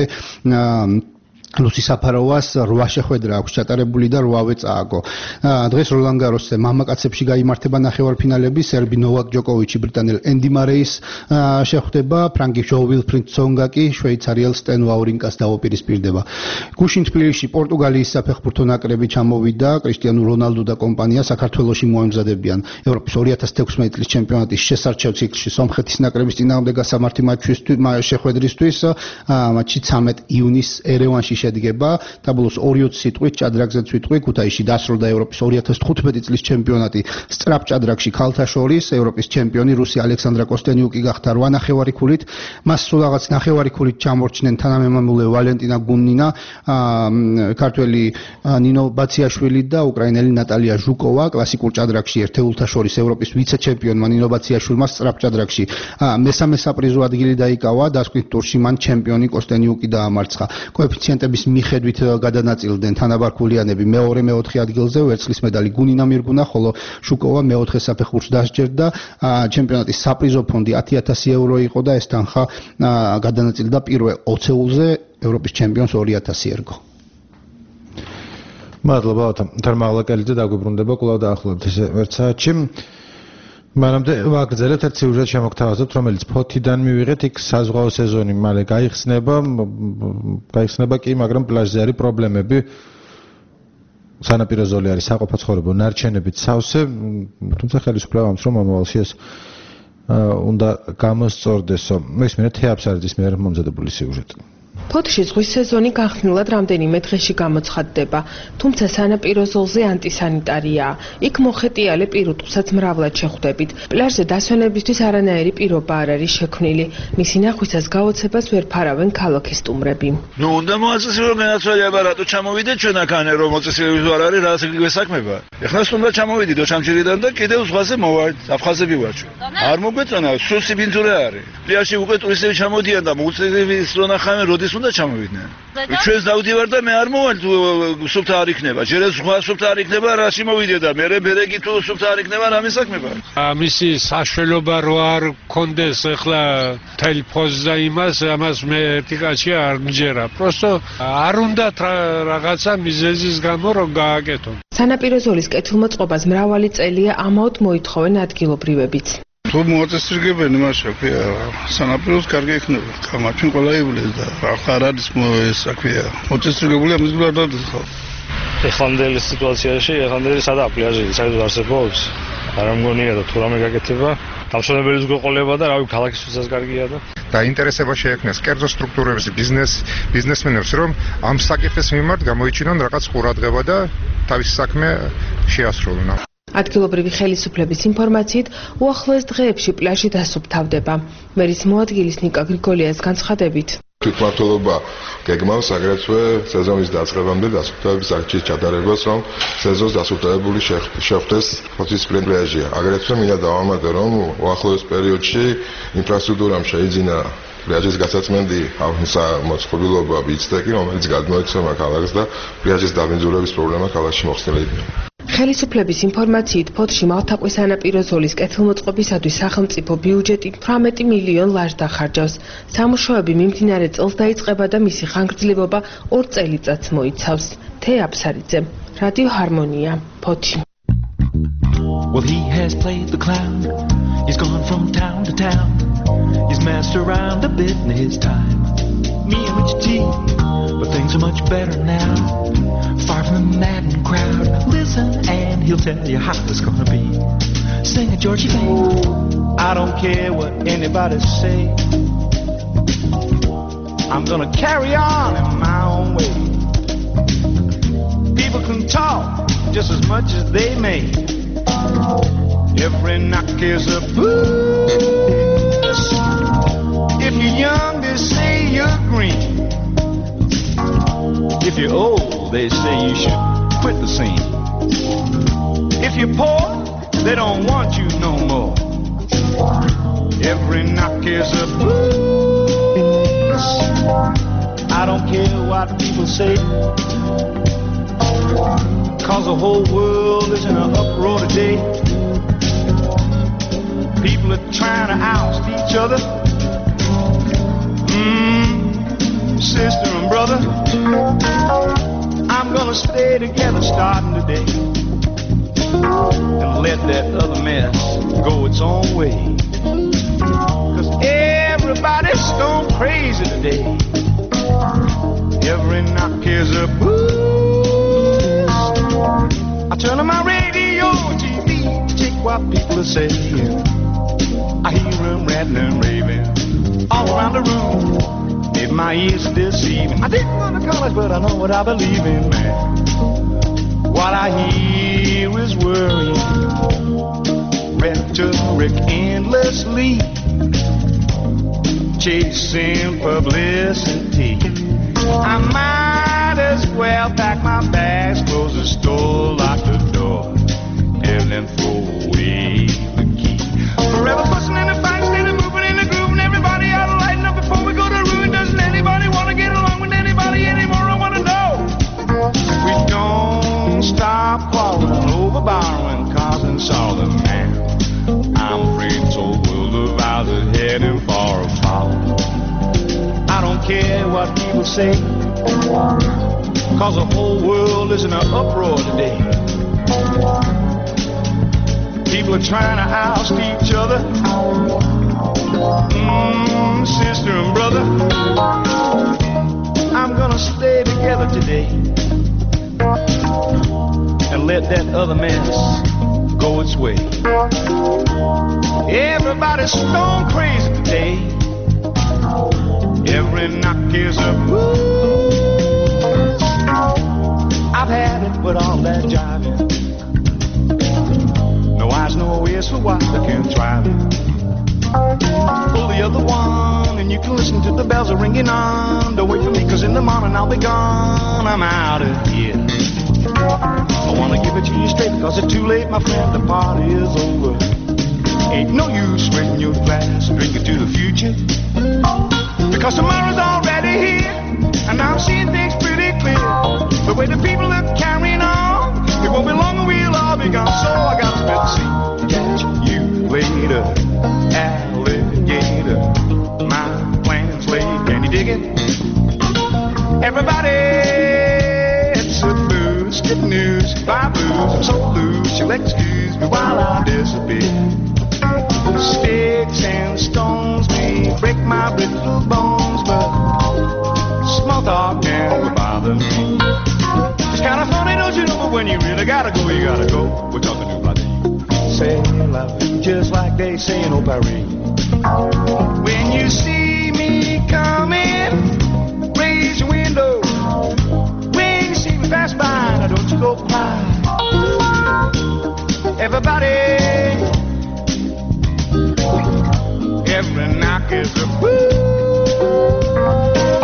ლუსი საფაროვას 8 შეხვედრა აქვს ჩატარებული და 8-ვე წააგო. დღეს როლან გაროსზე მამაკაცებში გაიმართება ნახევარფინალები, სერბი ნოვაკ ჯოკოვიჩი ბრიტანელ ენდი მარეის შეხვდება, ფრანგი ჯო ვილფრიდ ცონგა კი შვეიცარიელ სტენ ვავრინკას დაუპირისპირდება. გუშინ თბილისში პორტუგალიის საფეხბურთო ნაკრები ჩამოვიდა, კრისტიანო რონალდუ და კომპანია საქართველოში მოემზადებიან ევროპის 2016 წლის ჩემპიონატის შესარჩევ ციკლში სომხეთის ნაკრების წინააღმდეგ გასამართი შეხვედრისთვის. მატჩი 13 იუნის ერევანში შედგება. ტაბლოს 2-20 სიტყვით ჭადრაგზეც ვიტყვი, ქუთაისში დასრულდა ევროპის 2015 წლის ჩემპიონატი სწრაფ ჭადრაგში ქალთა შორის. ევროპის ჩემპიონი რუსი ალექსანდრა კოსტენიუკი გახდა 8 ნახევარი ქულით. მას სულ რაღაც ნახევარი ქულით ჩამორჩნენ თანამემამულე ვალენტინა გუნნინა, ქართველი ნინო ბაციაშვილი და უკრაინელი ნატალია ჟუკოვა. კლასიკურ ჭადრაგში ერთეულთა შორის ევროპის ვიცე-ჩემპიონმა ნინო ბაციაშვილმა სწრაფ ჭადრაგში მესამე საპრიზო ადგილი დაიკავა. დასკვნით ტურში მან ჩემპიონი კოსტენიუკი დაამარცხა. კოეფიციენტების მიხედვით გადანაწილდნენ თანაბარქულიანები მეორე-მეოთხე ადგილზე, ვერცხლის медаლი გუნინა მირგუნა, ხოლო შუკოვა მეოთხე საფეხბურთს დასჯერდა. ჩემპიონატის საპრიზო ფონდი 10,000 евро იყო და ეს თანხა გადანაწილდა პირველ 20-ზე ევროპის ჩემპიონს 2,000 ერგო. მადლობა თარმაღლაკელიძე, დაგვიბრუნდება კვლავ დაახლოებით ესე ერთ საათში. მანამდე ვაგრძელებთ ერთ სიუჟეტს შემოგთავაზებთ, რომელიც ფოთიდან მივიღეთ, იქ საზღვაო სეზონი მალე გაიხსნება კი, მაგრამ პლაჟზე არის პრობლემები. სანაპირო ზოლი არის საყოფაცხოვრებო ნარჩენებით სავსე, თუმცა ხელისუფლება ამბობს, რომ მომავალში ეს უნდა გამოსწორდესო. მესმენთ თეაფსარიძის მიერ მომზადებული სიუჟეტი. ფოთში ზღვის სეზონი განხილულად რამდენიმე დღეში გამოცხადდება, თუმცა სანაპირო ზოლზე ანტისანიტარია. იქ მოხეტიალე პირუტყვსაც მრავლად შეხვდებით. პლაჟზე დასვენებისთვის არანაირი პირობა არ არის შექმნილი. მისი ნახვისას გაოცებას ვერ ფარავენ ქალაქის სტუმრები. ნუ უნდა მოაწესრიგო განაცვალება, რატო ჩამოვიდეთ ჩვენ აქ რომ მოწესრიგების არ არის, რაღაც იგივე საქმეა. ეხლა სტუმრად ჩამოვიდით ოჩამჭირიდან და კიდევ ზღვაზე მოვართ, აფხაზები ვარ ჩვენ. არ მოგვეწონა, სუსი ბინძურე არის. პლაჟში უკვე ტურისტები ჩამოდიან და მოუწესრიგების რო ნახავენ, როდის უნდა ჩამოვიდნენ. ჩვენს დავდივარ და მე არ მოვალ თუ სუფთა არ იქნება. ჯერ ზღვა სუფთა არ იქნება, რაში მოვიდე და მე ბერეგი თუ სუფთა არ იქნება, რამე საქმეა. ამისი საშუალება რო არ კონდეს ახლა თელფონზე ამას მე ერთი კაცი არ მჯერა. პროსტო არ უნდა რაღაცა მიზეზის გამო რომ გააკეთო. სანაპირო ზოლის კეთილმოწყობას მრავალი წელია ამაოდ მოითხოვენ ადგილობრივებიც. თუ მოაწესრიგებენ იმაში ქვია სანაპიროს კარგი იქნება. ჩვენ ყველა ივლეს და ახლა არ არის ეს საქმეა. მოაწესრიგებული ამის გულად დადეს ხო? ეხანდელი სიტუაციაში, ეხანდელი სადაა პლაჟი, საერთოდ არსებობს. არ მგონია და თუ რამე გაკეთება, თავშობილის გვეყოლება და რავი ქალაქისთვისაც კარგია და დაინტერესება შეექმნეს კერძო სტრუქტურების ბიზნესმენებს, რომ ამ საკითხის მიმართ გამოიჩინონ რაღაც ყურადღება და თავისი საქმე შეასრულონ. ადგილობრივი ხელისუფლების ინფორმაციით, უახლოეს დღეებში პლაჟი დასუფთავდება. მერის მოადგილის ნიკა გრიგოლიას განცხადებით, თვითმმართველობა გეგმავს აგრეთვე სეზონის დაწყებამდე დასუფთავების აქტის ჩატარებას, რომ სეზონს დასუფთავებული შეხვდეს პროცესის პრემიერია. აგრეთვე მინდა დავამატო, რომ უახლოეს პერიოდში ინფრასტრუქტურამ შეიძინა პრიაჟის გასაწმენდი მოწყობილობა ბიცტეკი, რომელიც გადმოეცემა ქალაქს და პრიაჟის დაბინძურების პრობლემა ქალაქში მოხსნილი იქნება. ხელისუფლების ინფორმაციით, ფოთში მალთაყვის ანაპირო ზოლის კეთილმოწყობისათვის სახელმწიფო ბიუჯეტი 18 მილიონ ლარს დახარჯავს. სამუშაოები მიმდინარე წელს დაიწყება და მისი ხანგრძლივობა 2 წელიწადს მოიცავს. თე აფსარიძე, რადიო ჰარმონია, ფოთში. Well, he has played the clown. He's gone from town to town. He's messed around a bit in his time. Me and Richard T, but things are much better now. Far from the maddened crowd. Listen and he'll tell you how it's gonna be. Sing it, Georgie, babe. I don't care what anybody say. I'm gonna carry on in my own way. People can talk just as much as they may. Every knock is a boost. If you're young, they say you're green. If you're old, they say you should quit the scene. If you're poor, they don't want you no more. Every knock is a boost. I don't care what people say, 'cause the whole world is in an uproar today. People are trying to oust each other. Sister and brother, I'm gonna stay together starting today and let that other mess go its own way. 'Cause everybody's stone crazy today. Every knock is a boost. I turn on my radio and TV to check what people are saying. I hear them ranting and raving all around the room. Maybe my ears are deceiving. I didn't go to college, but I know what I believe in, man. What I hear is worrying, rhetoric endlessly, chasing publicity. I might as well pack my bags, close the store, lock the door, and then throw away the key. Forever fussing in the fight, standing moving in the groove, and everybody ought to lighten up before we go to ruin. Doesn't anybody want to get along with anybody anymore? I want to know. We don't stop quarreling over borrowing cars and solid, man. I'm afraid this whole world of ours is heading for a fall. I don't care what people say, 'cause the whole world is in an uproar today. People are trying to oust each other. Sister and brother, I'm gonna stay together today and let that other mess go its way. Everybody's stone crazy today. Every knock is a boost. I've had it with all that jiving. No eyes, no ears for what I can drive it. Pull the other one and you can listen to the bells are ringing on. Don't wait for me, 'cause in the morning I'll be gone. I'm out of here. I wanna give it to you straight, because it's too late, my friend, the party is over. Ain't no use raising your glass, drink it to the future, because tomorrow's already here, and I'm seeing things pretty clear. The way the people are carrying on, it won't be long and we'll all be gone. So I gotta spit the sea, catch you later, alligator. My plans laid, can you dig it? Everybody, it's a boost, good news, bye blues, I'm so loose, you'll excuse me while I disappear. Sticks and stones may break my brittle bones, but small talk never bother me. It's kind of funny, don't you know, but when you really gotta go, you gotta go. We're talking to bloody. Say love, just like they say in Old Paris. When you see me coming, raise your window. When you see me pass by, now don't you go by. Everybody, every knock is a woo.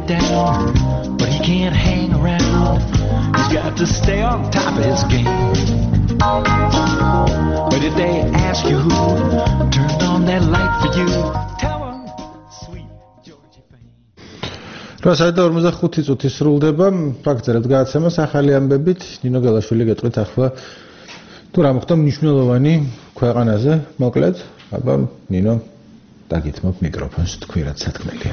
down, but he can't hang around. He's got to stay on top of his game. But if they ask you who turned on that light for you, tell them sweet Georgie Fame. რასადა 45 წუთი სრულდება, ფაქტობრივად გადაცემას ახალი ამბებით ნინო გელაშვილი გეტყვით ახლა თუ რა მოხდა მნიშვნელოვანი ქვეყანაზე, მოკლედ, აბა ნინო დაგითმობ მიკროფონს თქვი რაც სათქმელია.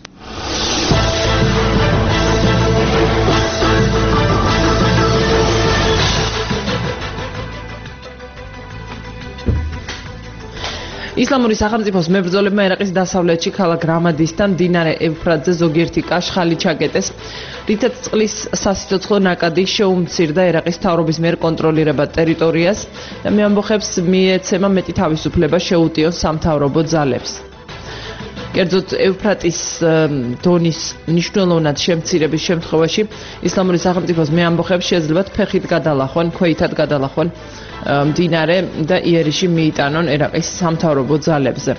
ისლამური სახელმწიფოს მებრძოლებმა ერაყის დასავლეთში ქალაქ რამადისთან მდინარე ევფრატზე ზოგიერთი კაშხალი ჩაკეტეს, რითაც წყლის სასიცოცხლო ნაკადი შეუმცირდა ერაყის მთავრობის მიერ კონტროლირებად ტერიტორიას და მე ამბოხებს მიეცემა მეტი თავისუფლება შეუტიოს სამთავრობო ძალებს. კერძოდ ევფრატის დონის მნიშვნელოვნად შემცირების შემთხვევაში ისლამური სახელმწიფოს მე ამბოხებს შეძლებათ ფეხით გადალახვან, ქვეითად გადალახვან მდინარე და იერიში მიიტანონ ერაყის სამთავრობო ძალებზე.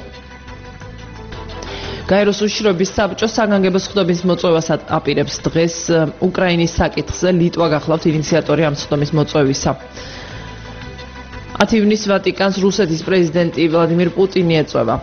გაეროს უშიშროების საბჭო საგანგებო სხდომის მოწვევას აპირებს დღეს უკრაინის საკითხზე ლიტვა გახლავთ ინიციატორი ამ სხდომის მოწვევისა. 10 ივნისს ვატიკანს რუსეთის პრეზიდენტი ვლადიმირ პუტინი ეწვევა.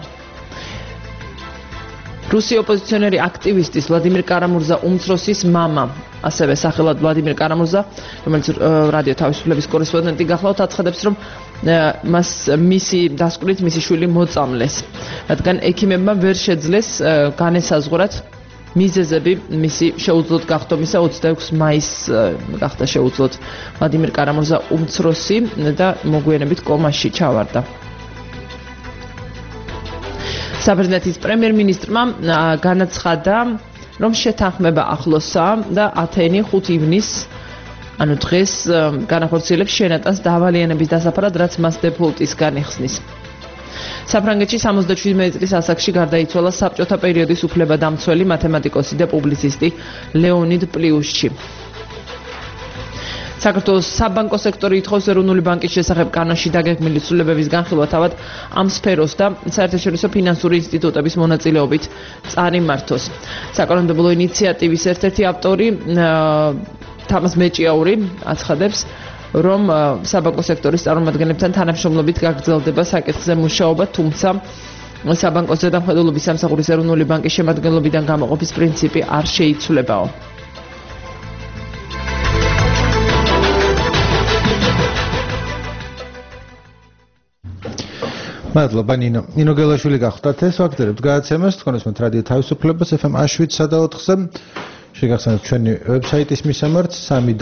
რუსი ოპოზიციონერი აქტივისტის ვლადიმირ კარამურზა უმცროსის მამა, ასევე სახელად ვლადიმირ კარამურზა, რომელიც რადიო თავისუფლების კორესპონდენტი გახლავთ, აცხადებს, რომ მას მისი დასკვნით მისი შვილი მოწამლეს, რადგან ექიმებმა ვერ შეძლეს განესაზღვრათ მიზეზები მისი შეუძლოდ გახდომისა. 26 მაისს გახდა შეუძლოდ ვლადიმირ კარამურზა უმცროსი და მოგვიანებით კომაში ჩავარდა. საბერძნეთის პრემიერ-მინისტრმა განაცხადა, რომ შეთანხმება ახლოსაა და ათენი 5 ივნისს, ანუ დღეს განახორციელებს შენატანს დავალიანების დასაფარად, რაც მას დეფოლტისგან იხსნის. საფრანგეთში 77 წლის ასაკში გარდაიცვალა საბჭოთა პერიოდის უფლებადამცველი მათემატიკოსი და პუბლიცისტი ლეონიდ პლიუშჩი. საქართველოს საბანკო სექტორი ითხოვს ეროვნული ბანკის შესახებ კანონში დაგეგმილი ცვლილებების განხილვა თავად ამ სფეროს და საერთაშორისო ფინანსური ინსტიტუტების მონაწილეობით წარიმართოს. საკანონმდებლო ინიციატივის ერთ-ერთი ავტორი თამას მეჭიაური აცხადებს, რომ საბანკო სექტორის წარმომადგენლებთან თანამშრომლობით გაგრძელდება საკითხზე მუშაობა, თუმცა საბანკოს ზედამხედველობის სამსახურის ეროვნული ბანკის შემადგენლობიდან გამოყოფის პრინციპი არ შეიცვლებაო. მადლობა ნინო. ნინო გელაშვილი გახლავთ ეს ვაგრძელებთ გადაცემას თქვენს რადიო თავისუფლებას FM 7/4-ზე. შეგახსენებთ ჩვენი ვებსაიტის მისამართს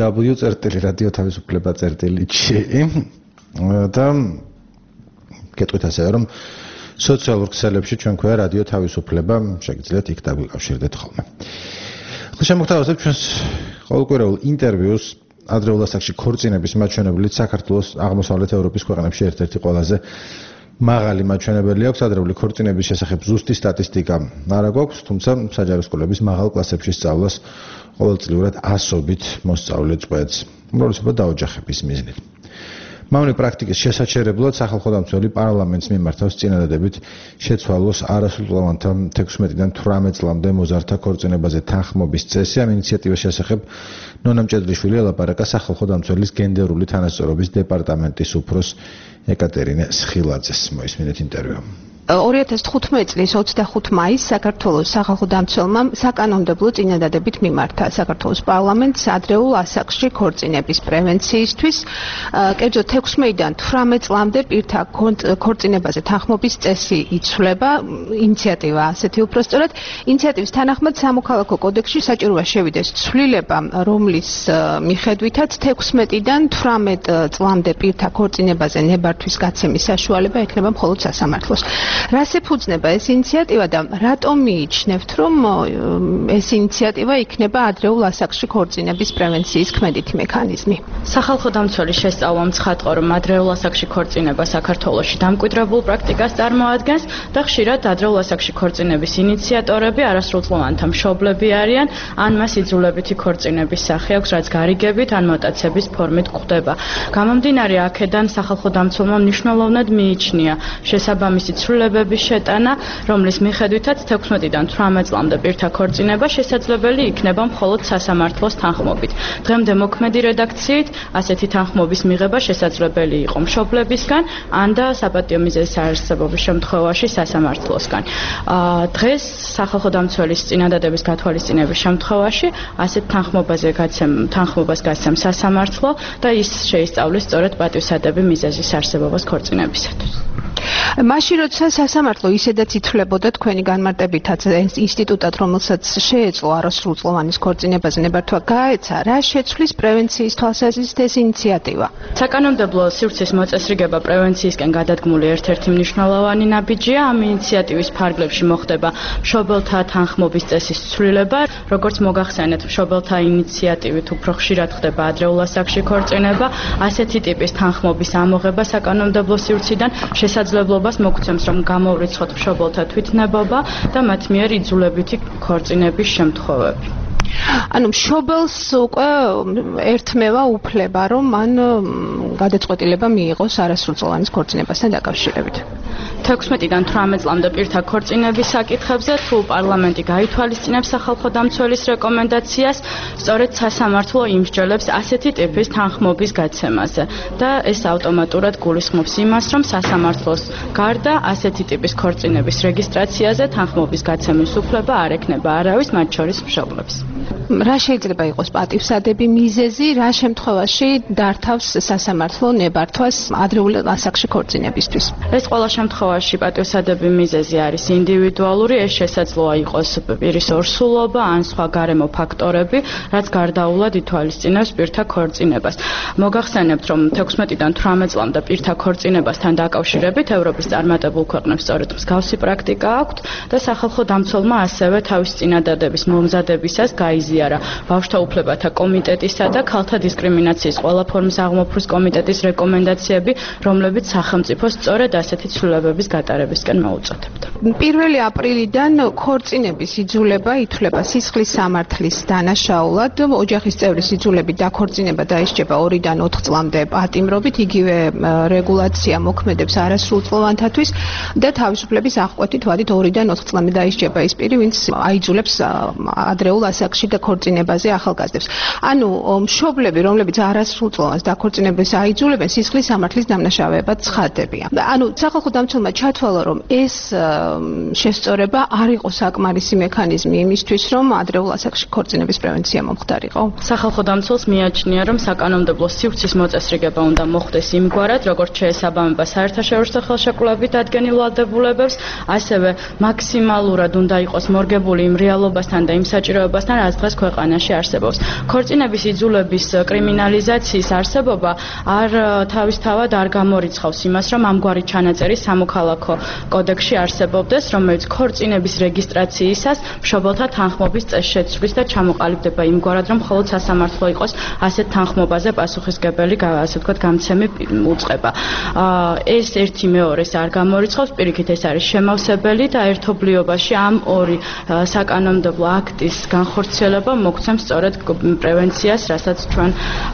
www.radiotavisufleba.ch და გეტყვით ასევე რომ სოციალურ ქსელებში ჩვენ ქვია რადიო თავისუფლება, შეგიძლიათ იქ დაგვიკავშირდეთ ხოლმე. ახლა შემოგთავაზებთ ჩვენს ყოველკვირეულ ინტერვიუს ადრეულ ასაკში ქორწინების მაჩვენებლით საქართველოს აღმოსავლეთ ევროპის ქვეყნებში ერთ-ერთი ყველაზე მაღალი მაჩვენებელი აქვს. ადრეული ქორწინების შესახებ ზუსტი სტატისტიკა არ აქვს, თუმცა საჯარო სკოლების მაღალ კლასებში სწავლას ყოველწლიურად ასობით მოსწავლე წყვეტს, უმრავლესობა დაოჯახების მიზნით. მავნე პრაქტიკის შესაჩერებლად სახალხო დამცველი პარლამენტს მიმართავს წინადადებით შეცვალოს არასრულწლოვანთა 16-დან 18 წლამდე მოზარდთა ქორწინებაზე თანხმობის წესი. ამ ინიციატივას შესახებ ნონა მჭედლიშვილი ელაპარაკა სახალხო დამცველის გენდერული თანასწორობის დეპარტამენტის უფროს ეკატერინე სხილაძეს. მოისმინეთ ინტერვიუ. 2015 წლის 25 მაისს საქართველოს სახალხო დამცველმა საკანონმდებლო წინადადებით მიმართა საქართველოს პარლამენტს ადრეულ ასაკში ქორწინების პრევენციისთვის. კერძოდ 16-დან 18 წლამდე პირთა ქორწინებაზე თანხმობის წესი იცვლება. ინიციატივა ასეთი უпростоრად. ინიციატივის თანახმად სამოქალაქო კოდექსში საჭიროა შევიდეს ცვლილება, რომლის მიხედვითაც 16-დან 18 წლამდე პირთა ქორწინებაზე ნებართვის გაცემის საშუალება ექნება მხოლოდ სასამართლოს. რას ეფუძნება ეს ინიციატივა და რატომ მიიჩნევთ, რომ ეს ინიციატივა იქნება ადრეულ ასაკში ქორწინების პრევენციის ქმედითი მექანიზმი? სახალხო დამცველის შესწავლამ ცხადყო, რომ ადრეულ ასაკში ქორწინება საქართველოში დამკვიდრებულ პრაქტიკას წარმოადგენს და ხშირად ადრეულ ასაკში ქორწინების ინიციატორები არასრულწლოვანთა მშობლები არიან, ან მას იძულებითი ქორწინების სახე აქვს, რაც გარიგებით ან მოტაცების ფორმით გვხვდება. გამომდინარე აქედან სახალხო დამცველმა მნიშვნელოვნად მიიჩნია შესაბამისი ცვლილება ცვლილებების შეტანა, რომლის მიხედვითაც 16-დან 18 წლამდე პირთა ქორწინება შესაძლებელი იქნება მხოლოდ სასამართლოს თანხმობით. დღემდე მოქმედი რედაქციით ასეთი თანხმობის მიღება შესაძლებელი იყო მშობლებისგან, ან და საპატიო მიზეზის არარსებობის შემთხვევაში სასამართლოსგან. დღეს სახალხო დამცველის წინადადების გათვალისწინების შემთხვევაში ასეთ თანხმობას გასცემს სასამართლო და ის შეისწავლის სწორედ პატივსადები მიზეზის არსებობას ქორწინებისათვის. მაშინ როცა სასამართლო ისედაც ითვლებოდა თქვენი განმარტებითაც ინსტიტუტად, რომელსაც შეეძლო არასრულწლოვანის ქორწინებაზე ნებართვა გაეცა, რა შეცვლის პრევენციის თვალსაზრისით ეს ინიციატივა? საკანონმდებლო სივრცის მოწესრიგება პრევენციისკენ გადადგმული ერთ-ერთი მნიშვნელოვანი ნაბიჯია. ამ ინიციატივის ფარგლებში მოხდება მშობელთა თანხმობის წესის ცვლილება. როგორც მოგახსენეთ, მშობელთა ინიციატივით უფრო ხშირად ხდება ადრეულ ასაკში ქორწინება. ასეთი ტიპის თანხმობის ამოღება საკანონმდებლო სივრციდან შესაძლებლობას მოგცემს, რომ გამოვრიცხოთ მშობელთა თვითნებობა და მათ მიერ იძულებითი ქორწინების შემთხვევები. ანუ მშობელს უკვე ერთმევა უფლება, რომ მან გადაწყვეტილება მიიღოს არასრულწლოვანის ქორწინებასთან დაკავშირებით. 16-დან 18 წლამდე პირთა ქორწინების საკითხებზე თუ პარლამენტი გაითვალისწინებს სახალხო დამცველის რეკომენდაციას, სწორედ სასამართლო იმსჯელებს ასეთი ტიპის თანხმობის გაცემაზე და ეს ავტომატურად გულისხმობს იმას, რომ სასამართლოს გარდა ასეთი ტიპის ქორწინების რეგისტრაციაზე თანხმობის გაცემის უფლება არ ექნება არავის, მათ შორის მშობლებს. რა შეიძლება იყოს პატივსადები მიზეზი, რა შემთხვევაში დართავს სასამართლო ნებართვას ადრეულ ასაკში ქორწინებისთვის? ეს ყველა შემთხვევაში პატივსადები მიზეზი არის ინდივიდუალური, ეს შესაძლოა იყოს პირის ორსულობა ან სხვა გარემო ფაქტორები, რაც გარდაულად ითვალისწინებს პირთა ქორწინებას. მოგახსენებთ, რომ 16-დან 18 წლამდე პირთა ქორწინებასთან დაკავშირებით ევროპის წარმატებულ ქვეყნებს სწორედ მსგავსი პრაქტიკა აქვთ და სახალხო დამცველმა ასევე თავის წინადადების მომზადებისას გაიზიარა ბავშვთა უფლებათა კომიტეტისა და ქალთა დისკრიმინაციის ყველა ფორმის აღმოფხვის კომიტეტის რეკომენდაციები, რომლებიც სახელმწიფოს სწორედ ასეთი ცვლილებების გატარებისკენ მოუწოდებდა. 1 აპრილიდან ქორწინების იძულება ითვლება სისხლის სამართლის დანაშაულად. ოჯახის წევრის იძულებით დაქორწინება დაიშჩება 2-დან 4 წლამდე პატიმრობით. იგივე რეგულაცია მოქმედებს არასრულწლოვანთათვის და თავისუფლების აღკვეთით ვადით 2-დან 4 წლამდე დაიშჩება ის პირი, ვინც აიძულებს ადრეულ ასაკში და ქორწინებაზე ახალგაზრდებს. ანუ მშობლები, რომლებიც არასრულწლოვანს დაქორწინებას აიძულებენ, სისხლის სამართლის დამნაშავეებად ცხადდებიან. ანუ სახალხო დამცველმა ჩათვალა, რომ ეს შესწორება არ იყო საკმარისი მექანიზმი იმისთვის, რომ ადრეულ ასაკში ქორწინების პრევენცია მომხდარიყო. სახალხო დამცველს მიაჩნია, რომ საკანონმდებლო სივრცის მოწესრიგება უნდა მოხდეს იმგვარად, როგორც შეესაბამება საერთაშორისო ხელშეკრულებით დადგენილ ვალდებულებებს, ასევე მაქსიმალურად უნდა იყოს მორგებული იმ რეალობასთან და იმ საჭიროებასთან, რაც დღეს ქვეყანაში არსებობს. ქორწინების იძულების კრიმინალიზაციის არსებობა არ თავისთავად არ გამორიცხავს იმას, რომ ამგვარი ჩანაწერი სამოქალაქო კოდექსში არსებობდეს, რომელიც ქორწინების რეგისტრაციისას მშობელთა თანხმობის წესს შეცვლის და ჩამოყალიბდება იმგვარად, რომ მხოლოდ სასამართლო იყოს ასეთ თანხმობაზე პასუხისმგებელი, ასე ვთქვათ, გამცემი უწყება. ეს ერთი მეორეს არ გამორიცხავს, პირიქით ეს არის შემავსებელი და ერთობლიობაში ამ ორი საკანონმდებლო აქტის განხორციელება მოგცემს სწორედ პრევენციას, რასაც ჩვენ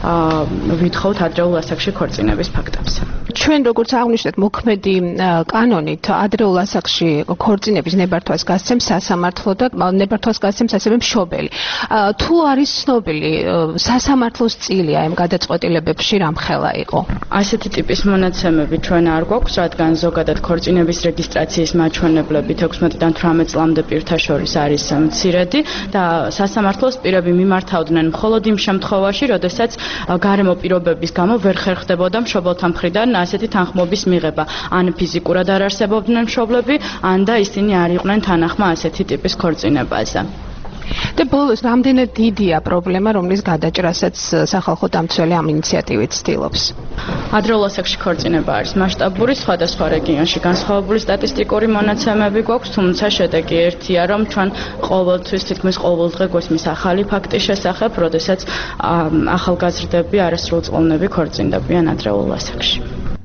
ვითხოვთ ადრეულ ასაკში ქორწინების ფაქტებზე. ჩვენ როგორც აღვნიშნეთ, მოქმედი კანონით ადრეულ ასაკში ქორწინების ნებართვას გასცემს სასამართლო და ნებართვას გასცემს ასევე მშობელი. თუ არის ცნობილი, სასამართლოს წილია ამ გადაწყვეტილებებში რამხელა იყო? ასეთი ტიპის მონაცემები ჩვენ არ გვაქვს, რადგან ზოგადად ქორწინების რეგისტრაციის მაჩვენებლები 16-დან 18 წლამდე პირთა შორის არის მცირედი და სასამართლოს პირები მიმართავდნენ მხოლოდ იმ შემთხვევაში, როდესაც გარემო პირობების გამო ვერ ხერხდებოდა მშობელთა მხრიდან ასეთი თანხმობის მიღება. ან ფიზიკურად არ არსებობდნენ მშობლები, ან და ისინი არ იყვნენ თანახმა ასეთი ტიპის ქორწინებაზე. და ბოლოს რამდენად დიდია პრობლემა, რომლის გადაჭრასაც სახალხო დამცველი ამ ინიციატივით ცდილობს? ადრეულ ასაკში ქორწინება არის მასშტაბური, სხვადასხვა რეგიონში განსხვავებული სტატისტიკური მონაცემები გვაქვს, თუმცა შედეგი ერთია, რომ ჩვენ ყოველთვის თითქმის ყოველდღე გვესმის ახალი ფაქტის შესახებ, როდესაც ახალგაზრდები არასრულწლოვნები ქორწინდებიან ადრეულ ასაკში.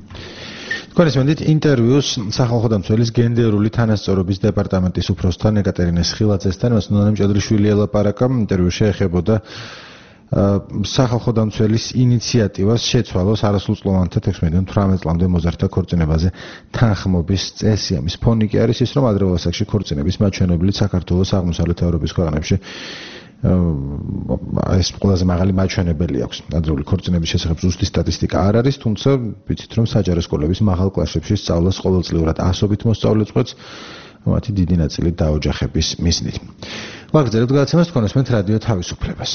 კონსმენდით ინტერვიუს სახალხო დამცველის გენდერული თანასწორობის დეპარტამენტის უფროსთან ეკატერინე სხილაძესთან, მას ნონა მჭედრიშვილი ელაპარაკა. ინტერვიუ შეეხებოდა სახალხო დამცველის ინიციატივას შეცვალოს არასრულწლოვანთა 16-18 წლამდე მოზარდთა ქორწინებაზე თანხმობის წესი. ამის ფონი კი არის ის, რომ ადრეულ ასაკში ქორწინების მაჩვენებლით საქართველოს აღმოსავლეთ ევროპის ქვეყნებში ეს ყველაზე მაღალი მაჩვენებელი აქვს. ადრეული ქორწინების შესახებ ზუსტი სტატისტიკა არ არის, თუმცა ვიცით, რომ საჯარო სკოლების მაღალ კლასებში სწავლას ყოველწლიურად ასობით მოსწავლე წყვეტს, მათი დიდი ნაწილი დაოჯახების მიზნით. ვაგრძელებთ გადაცემას, თქვენ უსმენთ რადიო თავისუფლებას.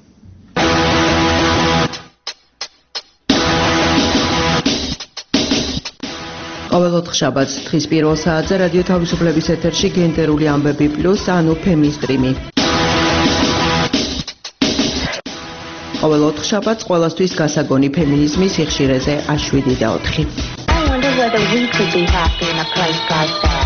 ყოველ ოთხშაბათს დღის პირველ საათზე რადიო თავისუფლების ეთერში გენდერული ამბები პლუს, ანუ ფემინსტრიმი. ყოველ ოთხშაბათს ყველასთვის გასაგონი ფემინიზმის სიხშირეზე A7 და 4. I wonder whether we could be happy in a place like that.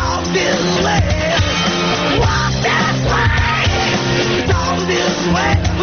Walk this way.